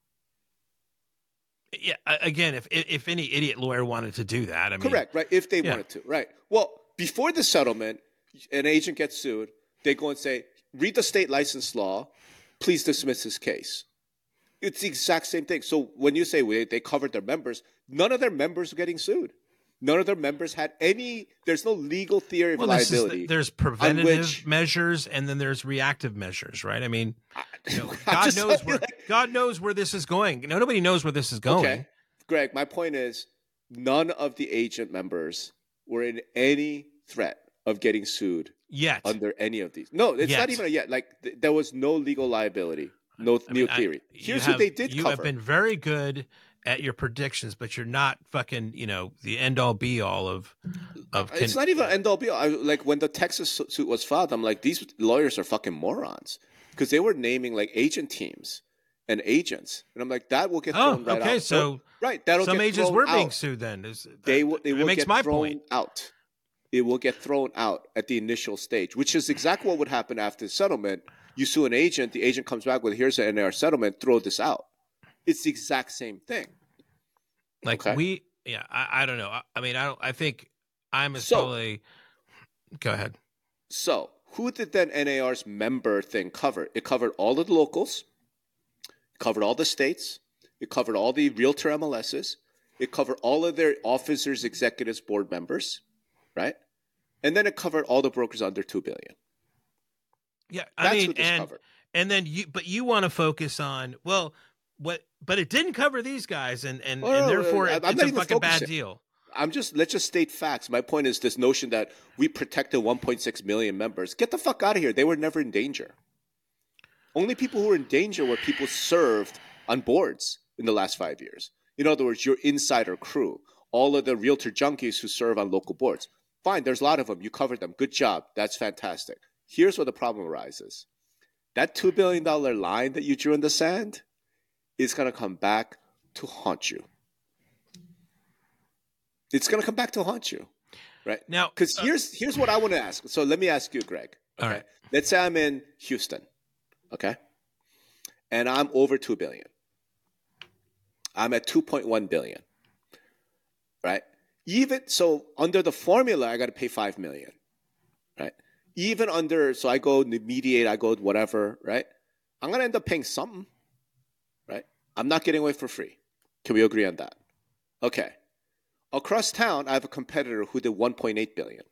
Yeah. a- Again, if if any idiot lawyer wanted to do that, I mean, Correct. Right. If they yeah. wanted to. Right. Well, before the settlement, an agent gets sued. They go and say, read the state license law. Please dismiss this case. It's the exact same thing. So when you say well, they covered their members, none of their members are getting sued. None of their members had any. There's no legal theory of Well, this is liability. the, there's preventative which- measures and then there's reactive measures, right? I mean, you know, I'm God just knows telling where you, like- God knows where this is going. No, nobody knows where this is going. Okay, Greg. My point is, none of the agent members were in any threat of getting sued Yet, under any of these. No, it's Yet. not even a yet. Like th- there was no legal liability, no I new mean, I- theory. you Here's have- what they did You cover. have been very good at your predictions, but you're not fucking, you know, the end all be all of of. It's not even end all be all. I, like when the Texas su- suit was filed, I'm like, these lawyers are fucking morons because they were naming like agent teams and agents, and I'm like, that will get Oh, thrown right okay. out. So Right. That'll Some get agents thrown were being out. sued then. Is, They that, will. They that will makes get my thrown point. out. It will get thrown out at the initial stage, which is exactly what would happen after the settlement. You sue an agent. The agent comes back with, "Here's an N A R settlement. Throw this out." It's the exact same thing. Like Okay? we, yeah, I, I don't know. I, I mean, I don't. I think I'm as So- probably. Go ahead. So, who did then N A R's member thing cover? It covered all of the locals. It covered all the states. It covered all the realtor M L Ss. It covered all of their officers, executives, board members, right? And then it covered all the brokers under two billion. Yeah, I That's mean, who this and covered. and then you, but you want to focus on well, what? But it didn't cover these guys, and and, Oh, and no, therefore I- it, I'm it's not a even fucking bad focusing. deal. I'm just let's just state facts. My point is this notion that we protected one point six million members. Get the fuck out of here. They were never in danger. Only people who were in danger were people served on boards in the last five years. In other words, your insider crew, all of the realtor junkies who serve on local boards. Fine, there's a lot of them. You covered them. Good job. That's fantastic. Here's where the problem arises. That two billion dollars line that you drew in the sand is going to come back to haunt you. It's going to come back to haunt you, right? Now, Because uh, here's here's what I want to ask. So let me ask you, Greg. All Okay? right. Let's say I'm in Houston, okay, and I'm over two billion. I'm at two point one billion, right? Even so, under the formula, I got to pay five million, right? Even under, so I go mediate, I go whatever, right? I'm gonna end up paying something, right? I'm not getting away for free. Can we agree on that? Okay. Across town, I have a competitor who did one point eight billion.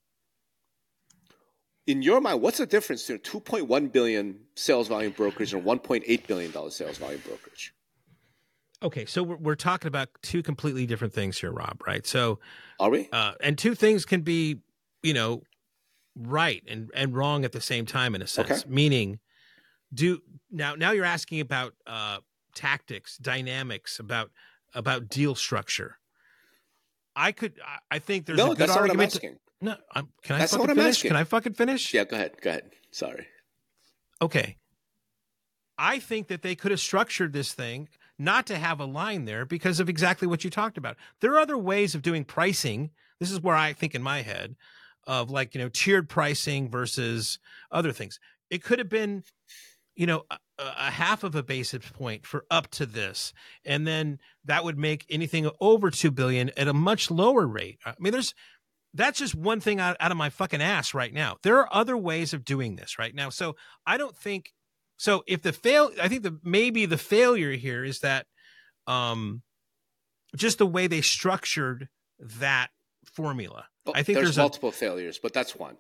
In your mind, what's the difference between two point one billion sales volume brokerage and one point eight billion dollars sales volume brokerage? okay, so we're, we're talking about two completely different things here, Rob. Right? So, Are we? uh, and two things can be, you know, right and and wrong at the same time in a sense. Okay. Meaning, do now now you're asking about uh, tactics, dynamics, about about deal structure. I could, I- I think there's No, a good that's not what I'm argument. to- asking. no, I'm, can I That's not fucking what I'm finish? asking. Can I fucking finish? Yeah, go ahead. Go ahead. Sorry. Okay. I think that they could have structured this thing not to have a line there because of exactly what you talked about. There are other ways of doing pricing. This is where I think in my head of like, you know, tiered pricing versus other things. It could have been, you know, a, a half of a basis point for up to this. And then that would make anything over two billion at a much lower rate. I mean, there's, that's just one thing out, out of my fucking ass right now. There are other ways of doing this right now. So I don't think, so if the fail, I think the, maybe the failure here is that, um, just the way they structured that formula. Well, I think there's, there's, multiple failures, but that's one.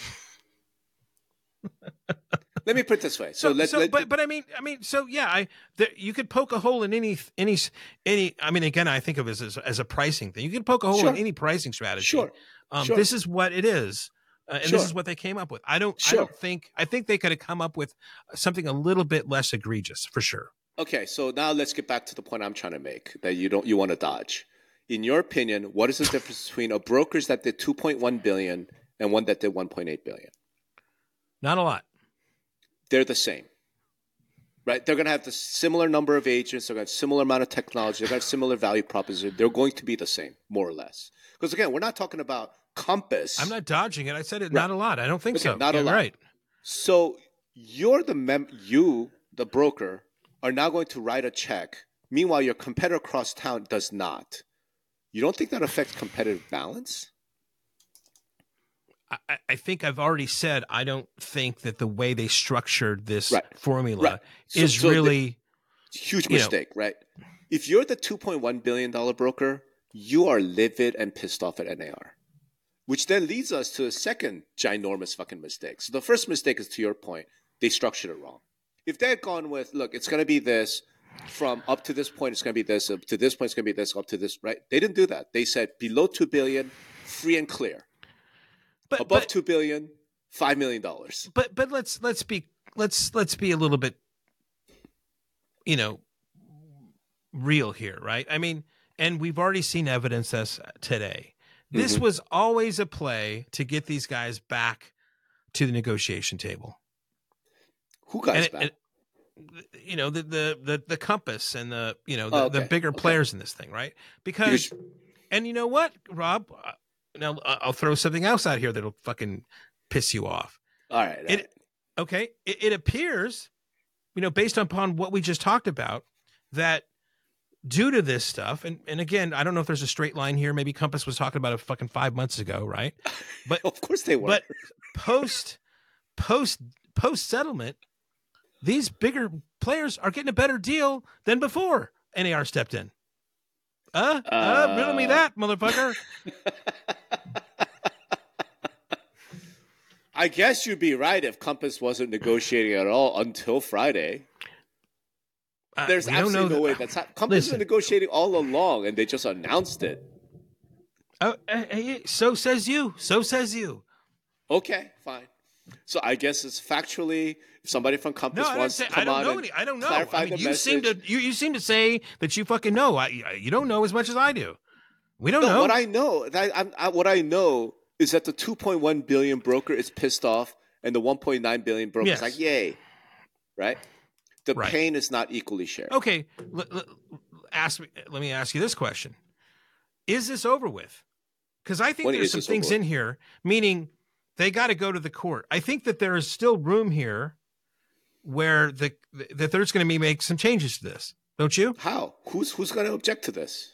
Let me put it this way. So, So, let, so let but but I mean, I mean, so yeah, I there, you could poke a hole in any any any. I mean, again, I think of it as as a pricing thing. You can poke a hole Sure. in any pricing strategy. Sure. Um, Sure. This is what it is, uh, and Sure. this is what they came up with. I don't. I Sure. don't think. I think they could have come up with something a little bit less egregious for sure. Okay, so now let's get back to the point I'm trying to make that you don't you want to dodge. In your opinion, what is the difference between a brokerage that did two point one billion and one that did one point eight billion? Not a lot. They're the same. Right? They're going to have the similar number of agents, they're going to have similar amount of technology, they're going to have similar value proposition. They're going to be the same, more or less. Because again, we're not talking about Compass. I'm not dodging it. I said it. Right. Not a lot. I don't think Okay, so. not a Yeah, lot. Right. So you're the mem- you, the broker, are now going to write a check. Meanwhile, your competitor across town does not. You don't think that affects competitive balance? I, I think I've already said I don't think that the way they structured this Right. formula Right. So- is so the- really. Huge You know. mistake, right? If you're the two point one billion dollars broker, you are livid and pissed off at N A R. Which then leads us to a second ginormous fucking mistake. So the first mistake is, to your point, they structured it wrong. If they had gone with, look, it's going to be this, from up to this point, it's going to be this, up to this point, it's going to be this, up to this, right? They didn't do that. They said below two billion dollars, free and clear. But, Above but, two billion dollars, five million dollars. but but let's let's be let's let's be a little bit, you know, real here, right? I mean, and we've already seen evidence as today. This Mhm. was always a play to get these guys back to the negotiation table. Who got And us it- back? and you know, the the the, the Compass and the you know the, Oh, okay. the bigger Okay. players in this thing, right? Because, Because- and you know what, Rob? Uh, Now uh, I'll throw something else out here that'll fucking piss you off. all right. all It right. okay. It, it appears, you know, based upon what we just talked about, that due to this stuff, and and again, I don't know if there's a straight line here. Maybe Compass was talking about it fucking five months ago, right? But Of course they were. but post post post settlement, these bigger players are getting a better deal than before N A R stepped in. Uh, uh, uh riddle me that, motherfucker. I guess you'd be right if Compass wasn't negotiating at all until Friday. Uh, There's we don't absolutely know no way that- that's happening. Compass Listen. was negotiating all along, and they just announced it. Oh, uh, uh, so says you. So says you. Okay, fine. So I guess it's factually, if somebody from Compass No, I don't wants say. to come I don't on know and any. I don't know. clarify I mean, the you seem to message. you, you seem to say that you fucking know. I you don't know as much as I do. We don't No, know. what I know, that I'm, I, what I know is that the two point one billion broker is pissed off, and the one point nine billion broker Yes. is like, "Yay!" Right? The Right. pain is not equally shared. Okay, l- l- ask me. Let me ask you this question: Is this over with? Because I think When there's is some this things over in here, meaning they got to go to the court. I think that there is still room here where the that there's going to be make some changes to this. Don't you? How? Who's who's going to object to this?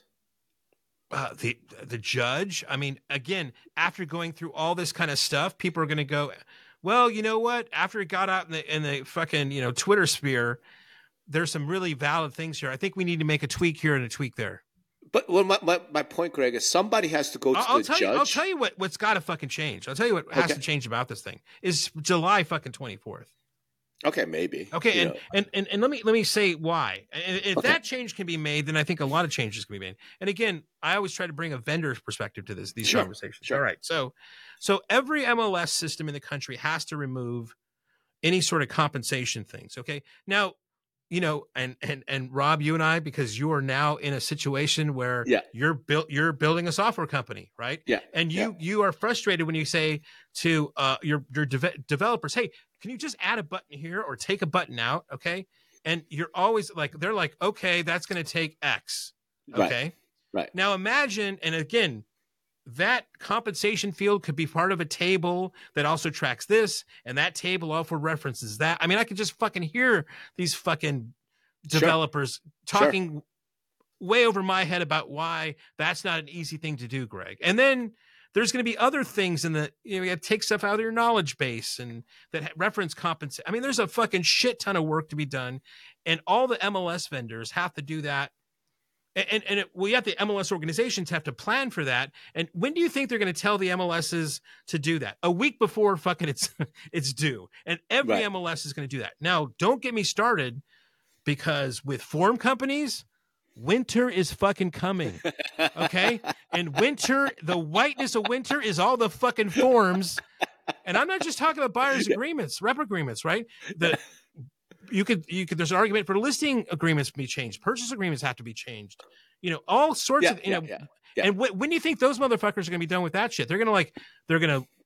Uh, the the judge. I mean, again, after going through all this kind of stuff, people are going to go, well, you know what? After it got out in the in the fucking you know Twitter sphere, there's some really valid things here. I think we need to make a tweak here and a tweak there. But well, my, my, my point, Greg, is somebody has to go to I'll, I'll the tell judge. you. I'll tell you what what's got to fucking change. I'll tell you what has Okay. to change about this thing is July fucking twenty-fourth. Okay, maybe. Okay, You and, know. and and and let me let me say why. And if Okay. that change can be made, then I think a lot of changes can be made. And again, I always try to bring a vendor's perspective to this these Sure, conversations. sure. All right, so so every M L S system in the country has to remove any sort of compensation things. Okay, now you know, and and and Rob, you and I, because you are now in a situation where Yeah. you're built, you're building a software company, right? Yeah, And you you are frustrated when you say to uh, your your deve- developers, "Hey, can you just add a button here or take a button out?" Okay, and you're always like, they're like, "Okay, that's going to take X." Okay, Right. Right. now imagine, and again, that compensation field could be part of a table that also tracks this, and that table also references that. I mean, I could just fucking hear these fucking Sure. developers talking way over my head about why that's not an easy thing to do, Greg. And then there's going to be other things in the, you know, you have to take stuff out of your knowledge base and that ha- reference compensation. I mean, there's a fucking shit ton of work to be done, and all the M L S vendors have to do that. And, and, and it, we have the M L S organizations have to plan for that. And when do you think they're going to tell the M L Ss to do that? A week before fucking it's it's due. And every Right. M L S is going to do that. Now, don't get me started, because with form companies, winter is fucking coming. Okay? And winter, the whiteness of winter is all the fucking forms. And I'm not just talking about buyer's agreements, rep agreements, right? The you could you could there's an argument for listing agreements to be changed, purchase agreements have to be changed, you know, all sorts Yeah, of you yeah, know. yeah, yeah. And wh- when do you think those motherfuckers are going to be done with that shit? They're going to like they're going to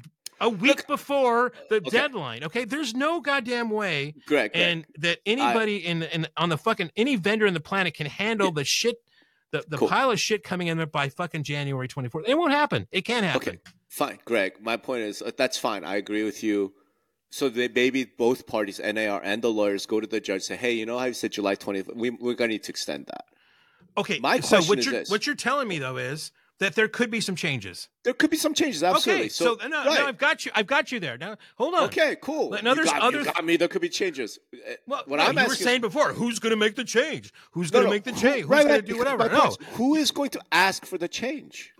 a week Look, before the okay. deadline. Okay, there's no goddamn way, Greg, Greg. and that anybody in in on the fucking any vendor in the planet can handle the shit. The, the Cool. pile of shit coming in there by fucking January twenty-fourth. It won't happen. It can't happen. Okay, fine, Greg. My point is uh, that's fine. I agree with you. So they maybe both parties, N A R and the lawyers, go to the judge and say, "Hey, you know how you said July twentieth? We, we're going to need to extend that." Okay. My so question what is you're this. what you're telling me though is that there could be some changes. There could be some changes, absolutely. Okay. So, no, right. no, I've got you. I've got you there. Now hold on. Okay, cool. Now, you there's got, other you got me. There could be changes. Uh, Well, what no, I'm you were asking saying is, before, who's going to make the change? Who's no, going to no, make the who- change? Who's right, going right, to do because whatever? my No. point is, who is going to ask for the change?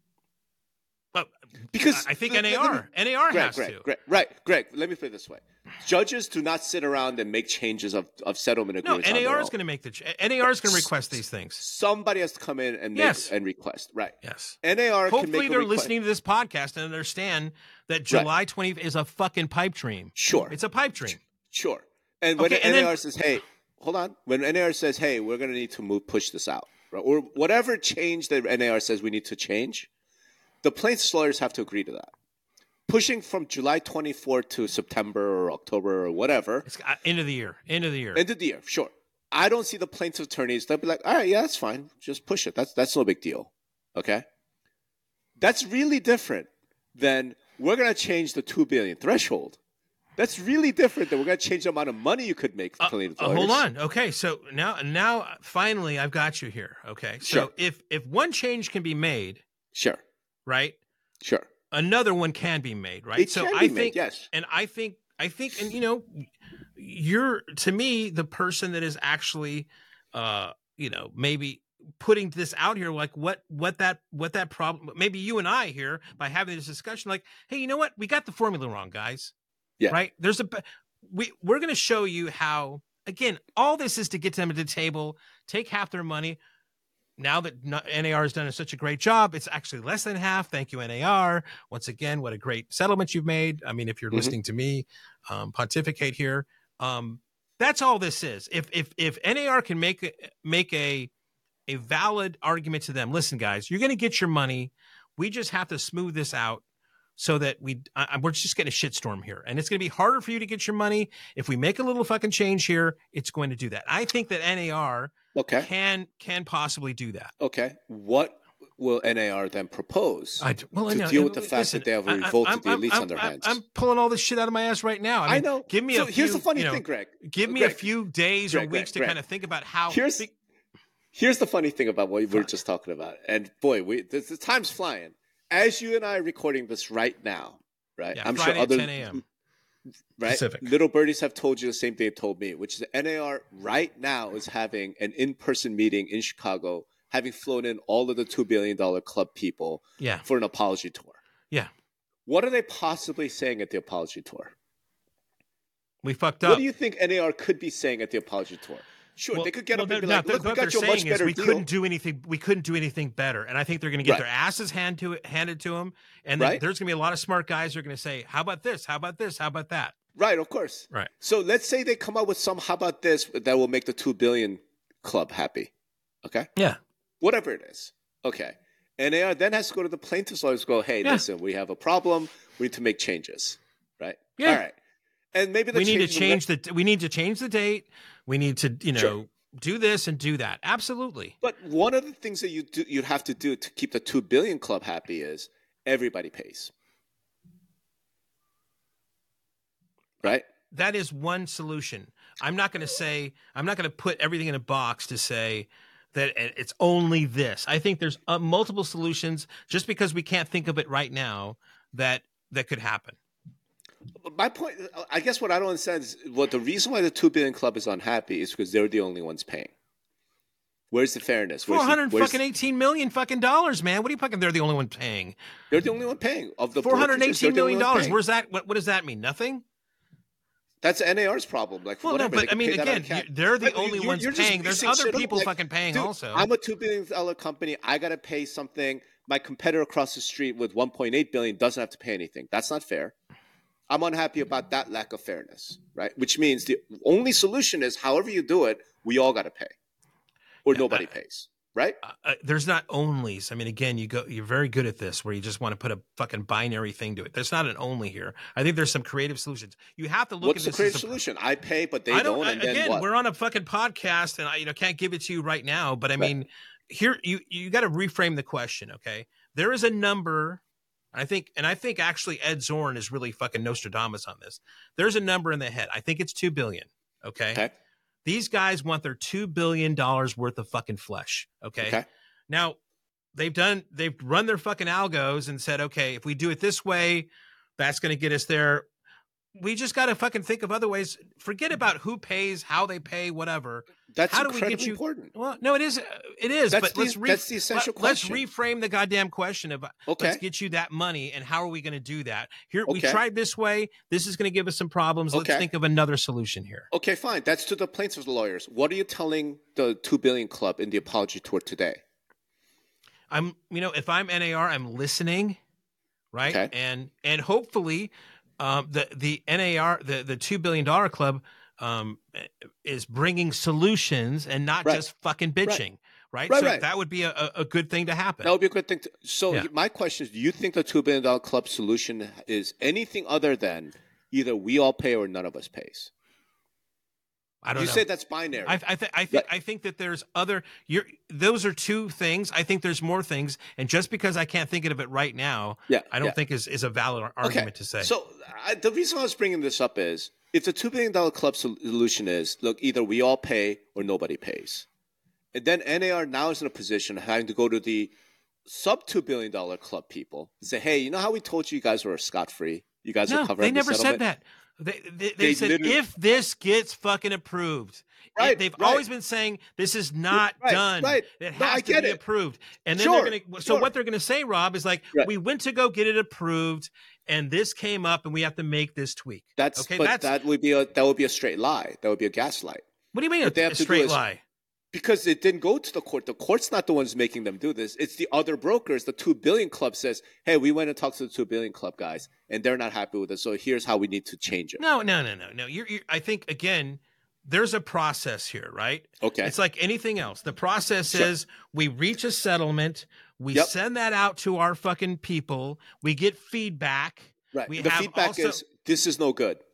Well, Because I I think let- N A let me- R. N A R Greg, has Greg, to. Greg, right, Greg. Let me put it this way: judges do not sit around and make changes of, of settlement No, agreements. N on A their R is own. going to make the ch- N A R is going to request these things. Somebody has to come in and make Yes. and request. Right. Yes. N A R can Hopefully make a they're request. listening to this podcast and understand that July twentieth is a fucking pipe dream. Sure. It's a pipe dream. Sure. And when Okay, and N A R then- says, "Hey, hold on," when N A R says, "Hey, we're going to need to move push this out," right, or whatever change that N A R says we need to change, the plaintiffs' lawyers have to agree to that. pushing from July twenty-fourth to September or October or whatever. It's uh, end of the year. End of the year. End of the year, sure. I don't see the plaintiff attorneys. They'll be like, all right, yeah, that's fine. Just push it. That's that's no big deal. Okay? That's really different than we're going to change the two billion dollars threshold. That's really different than we're going to change the amount of money you could make for uh, plaintiff uh, lawyers. Hold on. Okay, so now now finally I've got you here. Okay. So Sure. if if one change can be made, Sure. right? Sure. Another one can be made, right? It so can I be think made, yes. and I think I think and you know you're to me the person that is actually uh you know maybe putting this out here, like what what that what that problem maybe you and I here by having this discussion, like, hey, you know what, we got the formula wrong, guys. Yeah. Right, there's a we we're going to show you how, again, all this is to get them to the table, take half their money. Now that N A R has done such a great job, it's actually less than half. Thank you, N A R. Once again, what a great settlement you've made. I mean, if you're mm-hmm. listening to me um, pontificate here, um, that's all this is. If if if N A R can make make a a valid argument to them, listen, guys, you're going to get your money. We just have to smooth this out so that we I, we're just getting a shitstorm here, and it's going to be harder for you to get your money. If we make a little fucking change here, it's going to do that. I think that N A R okay. can can possibly do that. Okay, what will N A R then propose I, well, to know, deal with the fact listen, that they have I, revolted I'm, the elites I'm, on their I'm, hands? I'm pulling all this shit out of my ass right now. I, mean, I know. Give me so a few. Here's the funny you know, thing, Greg. Give me Greg, a few days Greg, or weeks Greg, to Greg. kind of think about how. Here's think, here's the funny thing about what we were just talking about, and boy, we the, the time's flying. As you and I are recording this right now, right? Yeah, I'm Friday sure other at ten a.m. right Pacific. Little birdies have told you the same thing they told me, which is the N A R right now is having an in-person meeting in Chicago, having flown in all of the two billion dollars club people yeah. for an apology tour. Yeah. What are they possibly saying at the apology tour? We fucked up. What do you think N A R could be saying at the apology tour? Sure, well, they could get well, up and be no, like, "Look, we got you a much better we deal." couldn't do anything. We couldn't do anything better, and I think they're going to get right. their asses hand to it, handed to them. And then right. there's going to be a lot of smart guys who are going to say, "How about this? How about this? How about that?" Right, of course. Right. So let's say they come up with some "How about this?" that will make the two billion club happy. Okay. Yeah. Whatever it is. Okay. N A R then has to go to the plaintiff's lawyers. Go, hey, yeah. listen, we have a problem. We need to make changes. Right. Yeah. All right. And maybe the we need to change will... the. We need to change the date. We need to, you know. Sure. Do this and do that. Absolutely. But one of the things that you do, you have to do to keep the two billion club happy is everybody pays. Right? That is one solution. I'm not going to say, I'm not going to put everything in a box to say that it's only this. I think there's uh, multiple solutions just because we can't think of it right now that that could happen. My point, I guess what I don't understand is what the reason why the two billion club is unhappy is because they're the only ones paying. Where's the fairness? Four hundred fucking eighteen million fucking dollars, man. What are you fucking? They're the only one paying. They're the only one paying of the four hundred eighteen million dollars. Where's that? What, what does that mean? Nothing. That's N A R's problem. Like, well, whatever. no, but I mean, again, you, they're the but only you're, ones you're paying. There's other people like, fucking paying dude, also. I'm a two billion dollar company. I got to pay something. My competitor across the street with one point eight billion doesn't have to pay anything. That's not fair. I'm unhappy about that lack of fairness, right? Which means the only solution is however you do it, we all got to pay, or yeah, nobody I, pays, right? Uh, there's not onlys. I mean, again, you go, you're very good at this, where you just want to put a fucking binary thing to it. There's not an only here. I think there's some creative solutions. You have to look What's at this. What's the creative a, solution? I pay, but they I don't. don't and I, then again, what? We're on a fucking podcast, and I, you know, can't give it to you right now. But I mean, right. here you you got to reframe the question. Okay, there is a number. I think, and I think actually Ed Zorn is really fucking Nostradamus on this. There's a number in the head. I think it's two billion. Okay? okay. These guys want their two billion dollars worth of fucking flesh. Okay? okay. Now they've done, they've run their fucking algos and said, okay, if we do it this way, that's going to get us there. We just got to fucking think of other ways. Forget about who pays, how they pay, whatever. That's how do incredibly we get you, important. Well, no, it is. It is. That's but the, let's re, that's the essential let, question. Let's reframe the goddamn question of okay. let's get you that money, and how are we going to do that? Here, okay. we tried this way. This is going to give us some problems. Let's okay. think of another solution here. Okay, fine. That's to the plaintiff's lawyers. What are you telling the two billion club in the apology tour today? I'm, you know, if I'm N A R, I'm listening, right? Okay. And and hopefully. Um, the the N A R the the two billion dollar club um, is bringing solutions and not right. just fucking bitching, right? Right, so right. that would be a, a good thing to happen. That would be a good thing. To, so Yeah. my question is, do you think the two billion dollars club solution is anything other than either we all pay or none of us pays? I don't you know. say that's binary. I, I, th- I think That- I think that there's other. You're, those are two things. I think there's more things, and just because I can't think of it right now, Yeah, I don't yeah. think is, is a valid argument to say. So I, the reason I was bringing this up is if the two billion dollars club solution is, look, either we all pay or nobody pays. And then N A R now is in a position of having to go to the sub two billion dollars club people and say, hey, you know how we told you you guys were scot-free? You guys no, are covered they under never settlement? said that. They, they, they, They said literally- if this gets fucking approved. Right, They've right. always been saying this is not Right, done. right. It No, has I to get be it. approved. And then Sure, they're going to. So sure. what they're going to say, Rob, is like, Right. we went to go get it approved, and this came up, and we have to make this tweak. That's okay. but That's that would be a that would be a straight lie. That would be a gaslight. what do you mean what a, they have a to do straight is- lie? Because it didn't go to the court. The court's not the ones making them do this. It's the other brokers. The two billion club says, hey, we went and talked to the two billion club guys, and they're not happy with it. So here's how we need to change it. No, no, no, no, no. You're, you're, I think again, there's a process here, right? Okay. It's like anything else. The process Sure. is we reach a settlement, we Yep. send that out to our fucking people, we get feedback. Right. We the have feedback also- is this is no good.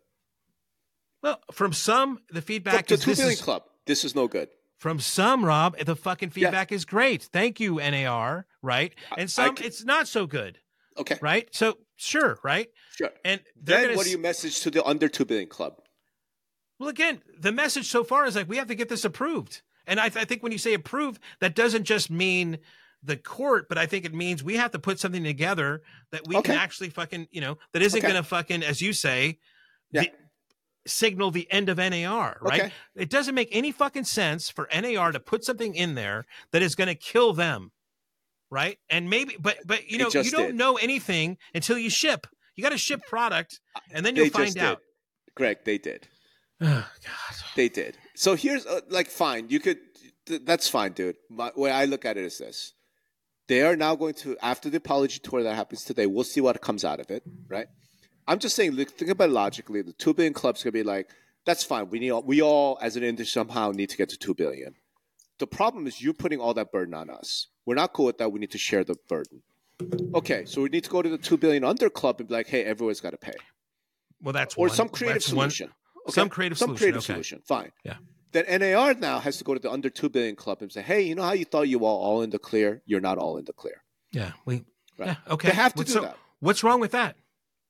Well, from some, the From feedback the is two this billion is, club, this is no good. from some, Rob, the fucking Yeah. feedback is great. Thank you, N A R, right? I- And some, I c- it's not so good, Okay. right? So sure, right? Sure. And they're Then gonna what do s- you message to the under two billion club? Well, again, the message so far is like, we have to get this approved. And I, th- I think when you say approved, that doesn't just mean the court, but I think it means we have to put something together that we Okay. can actually fucking, you know, that isn't Okay. going to fucking, as you say, Yeah. the, signal the end of N A R, right? Okay. It doesn't make any fucking sense for N A R to put something in there that is going to kill them, right? And maybe, but, but you It know, you just don't did. know anything until you ship. You got to ship product, and then you'll They find just out. did. Greg, they did. Oh, God. They did. So here's uh, like fine. You could. Th- that's fine, dude. My, way I look at it is this: they are now going to, after the apology tour that happens today, we'll see what comes out of it, right? I'm just saying. Look, think about it logically. The two billion club's gonna be like, that's fine. We need. All, we all, as an industry, somehow need to get to two billion. The problem is you putting all that burden on us. We're not cool with that. We need to share the burden. Okay, so we need to go to the two billion under club and be like, hey, everyone's got to pay, Well, that's or one- some creative that's one- solution. Some creative some solution, creative okay. solution. Fine. Yeah. Then N A R now has to go to the under two billion club and say, hey, you know how you thought you were all in the clear? You're not all in the clear. Yeah, we. Right. Yeah, okay. They have to What's do so- that. What's wrong with that?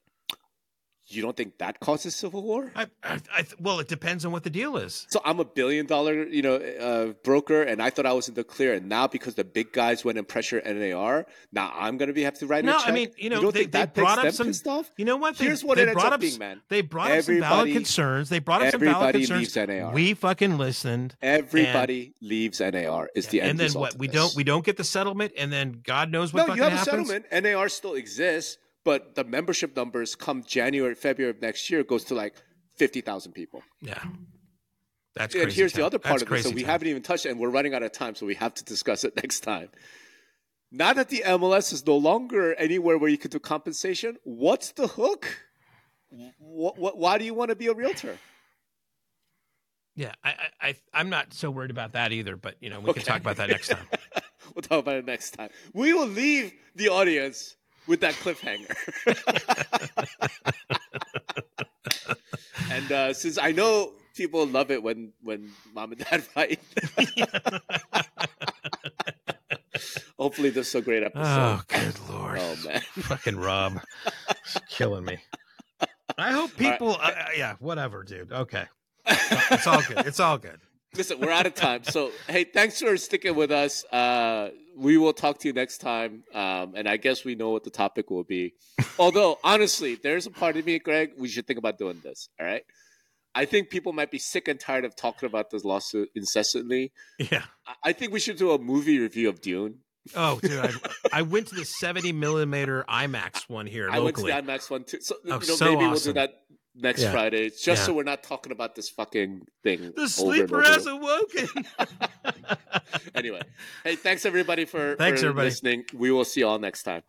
You don't think that causes civil war? I, I, I, well, it depends on what the deal is. So I'm a billion dollar, you know, uh, broker, and I thought I was in the clear, and now because the big guys went and pressure N A R, now I'm going to be have to write No, a check. I mean, you know, don't they, think they that brought makes up them some. pissed off? You know what? They, Here's what they it ends brought up up, being, man. They brought up some valid Everybody- concerns. They brought up some valid everybody concerns. leaves N A R. We fucking listened. Everybody leaves N A R. Is the end and then result what? of We this. don't. We don't get the settlement, and then God knows what No, fucking you have happens. a settlement. N A R still exists, but the membership numbers come January, February of next year goes to like fifty thousand people. Yeah, that's And crazy. here's the town. other part That's of this, crazy and we town. haven't even touched it, and we're running out of time, so we have to discuss it next time. Now that the M L S is no longer anywhere where you can do compensation, what's the hook? What, what, why do you want to be a realtor? Yeah, I, I, I, I'm not so worried about that either. But you know, we can Okay. talk about that next time. We'll talk about it next time. We will leave the audience with that cliffhanger. And uh, since I know people love it when, when mom and dad fight, hopefully this is a great episode. Oh, good lord! Oh, man. Fucking Rob, it's killing me. I hope people. Uh, uh, yeah, whatever, dude. Okay, it's all good. It's all good. Listen, we're out of time. So, hey, thanks for sticking with us. Uh, we will talk to you next time. Um, and I guess we know what the topic will be. Although, honestly, there's a part of me, Greg, we should think about doing this. All right. I think people might be sick and tired of talking about this lawsuit incessantly. Yeah. I- I think we should do a movie review of Dune. Oh, dude, I, I went to the seventy millimeter IMAX one here I went to locally. the IMAX one too. So, Oh, you know, so maybe we'll do awesome. that next Yeah. Friday, just Yeah. so we're not talking about this fucking thing. The over and sleeper over. has awoken. Anyway, hey, thanks everybody for, Thanks, for everybody. listening. We will see you all next time.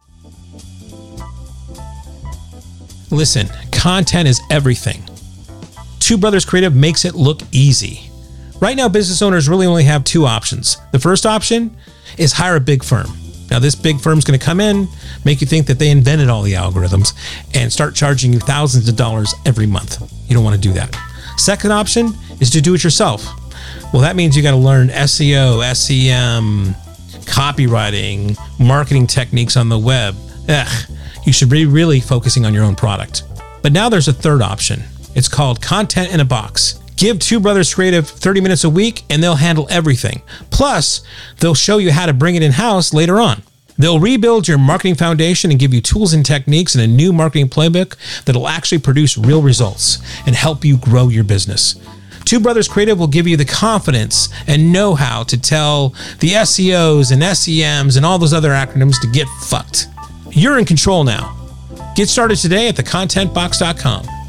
Listen, content is everything. Two Brothers Creative makes it look easy. Right now, business owners really only have two options. The first option is hire a big firm. Now, this big firm's going to come in, make you think that they invented all the algorithms, and start charging you thousands of dollars every month. You don't want to do that. Second option is to do it yourself. Well, that means you got to learn S E O, S E M, copywriting, marketing techniques on the web. Ugh, you should be really focusing on your own product. But now there's a third option. It's called Content in a Box. Give Two Brothers Creative thirty minutes a week and they'll handle everything. Plus, they'll show you how to bring it in-house later on. They'll rebuild your marketing foundation and give you tools and techniques and a new marketing playbook that'll actually produce real results and help you grow your business. Two Brothers Creative will give you the confidence and know-how to tell the S E Os and S E Ms and all those other acronyms to get fucked. You're in control now. Get started today at the content box dot com.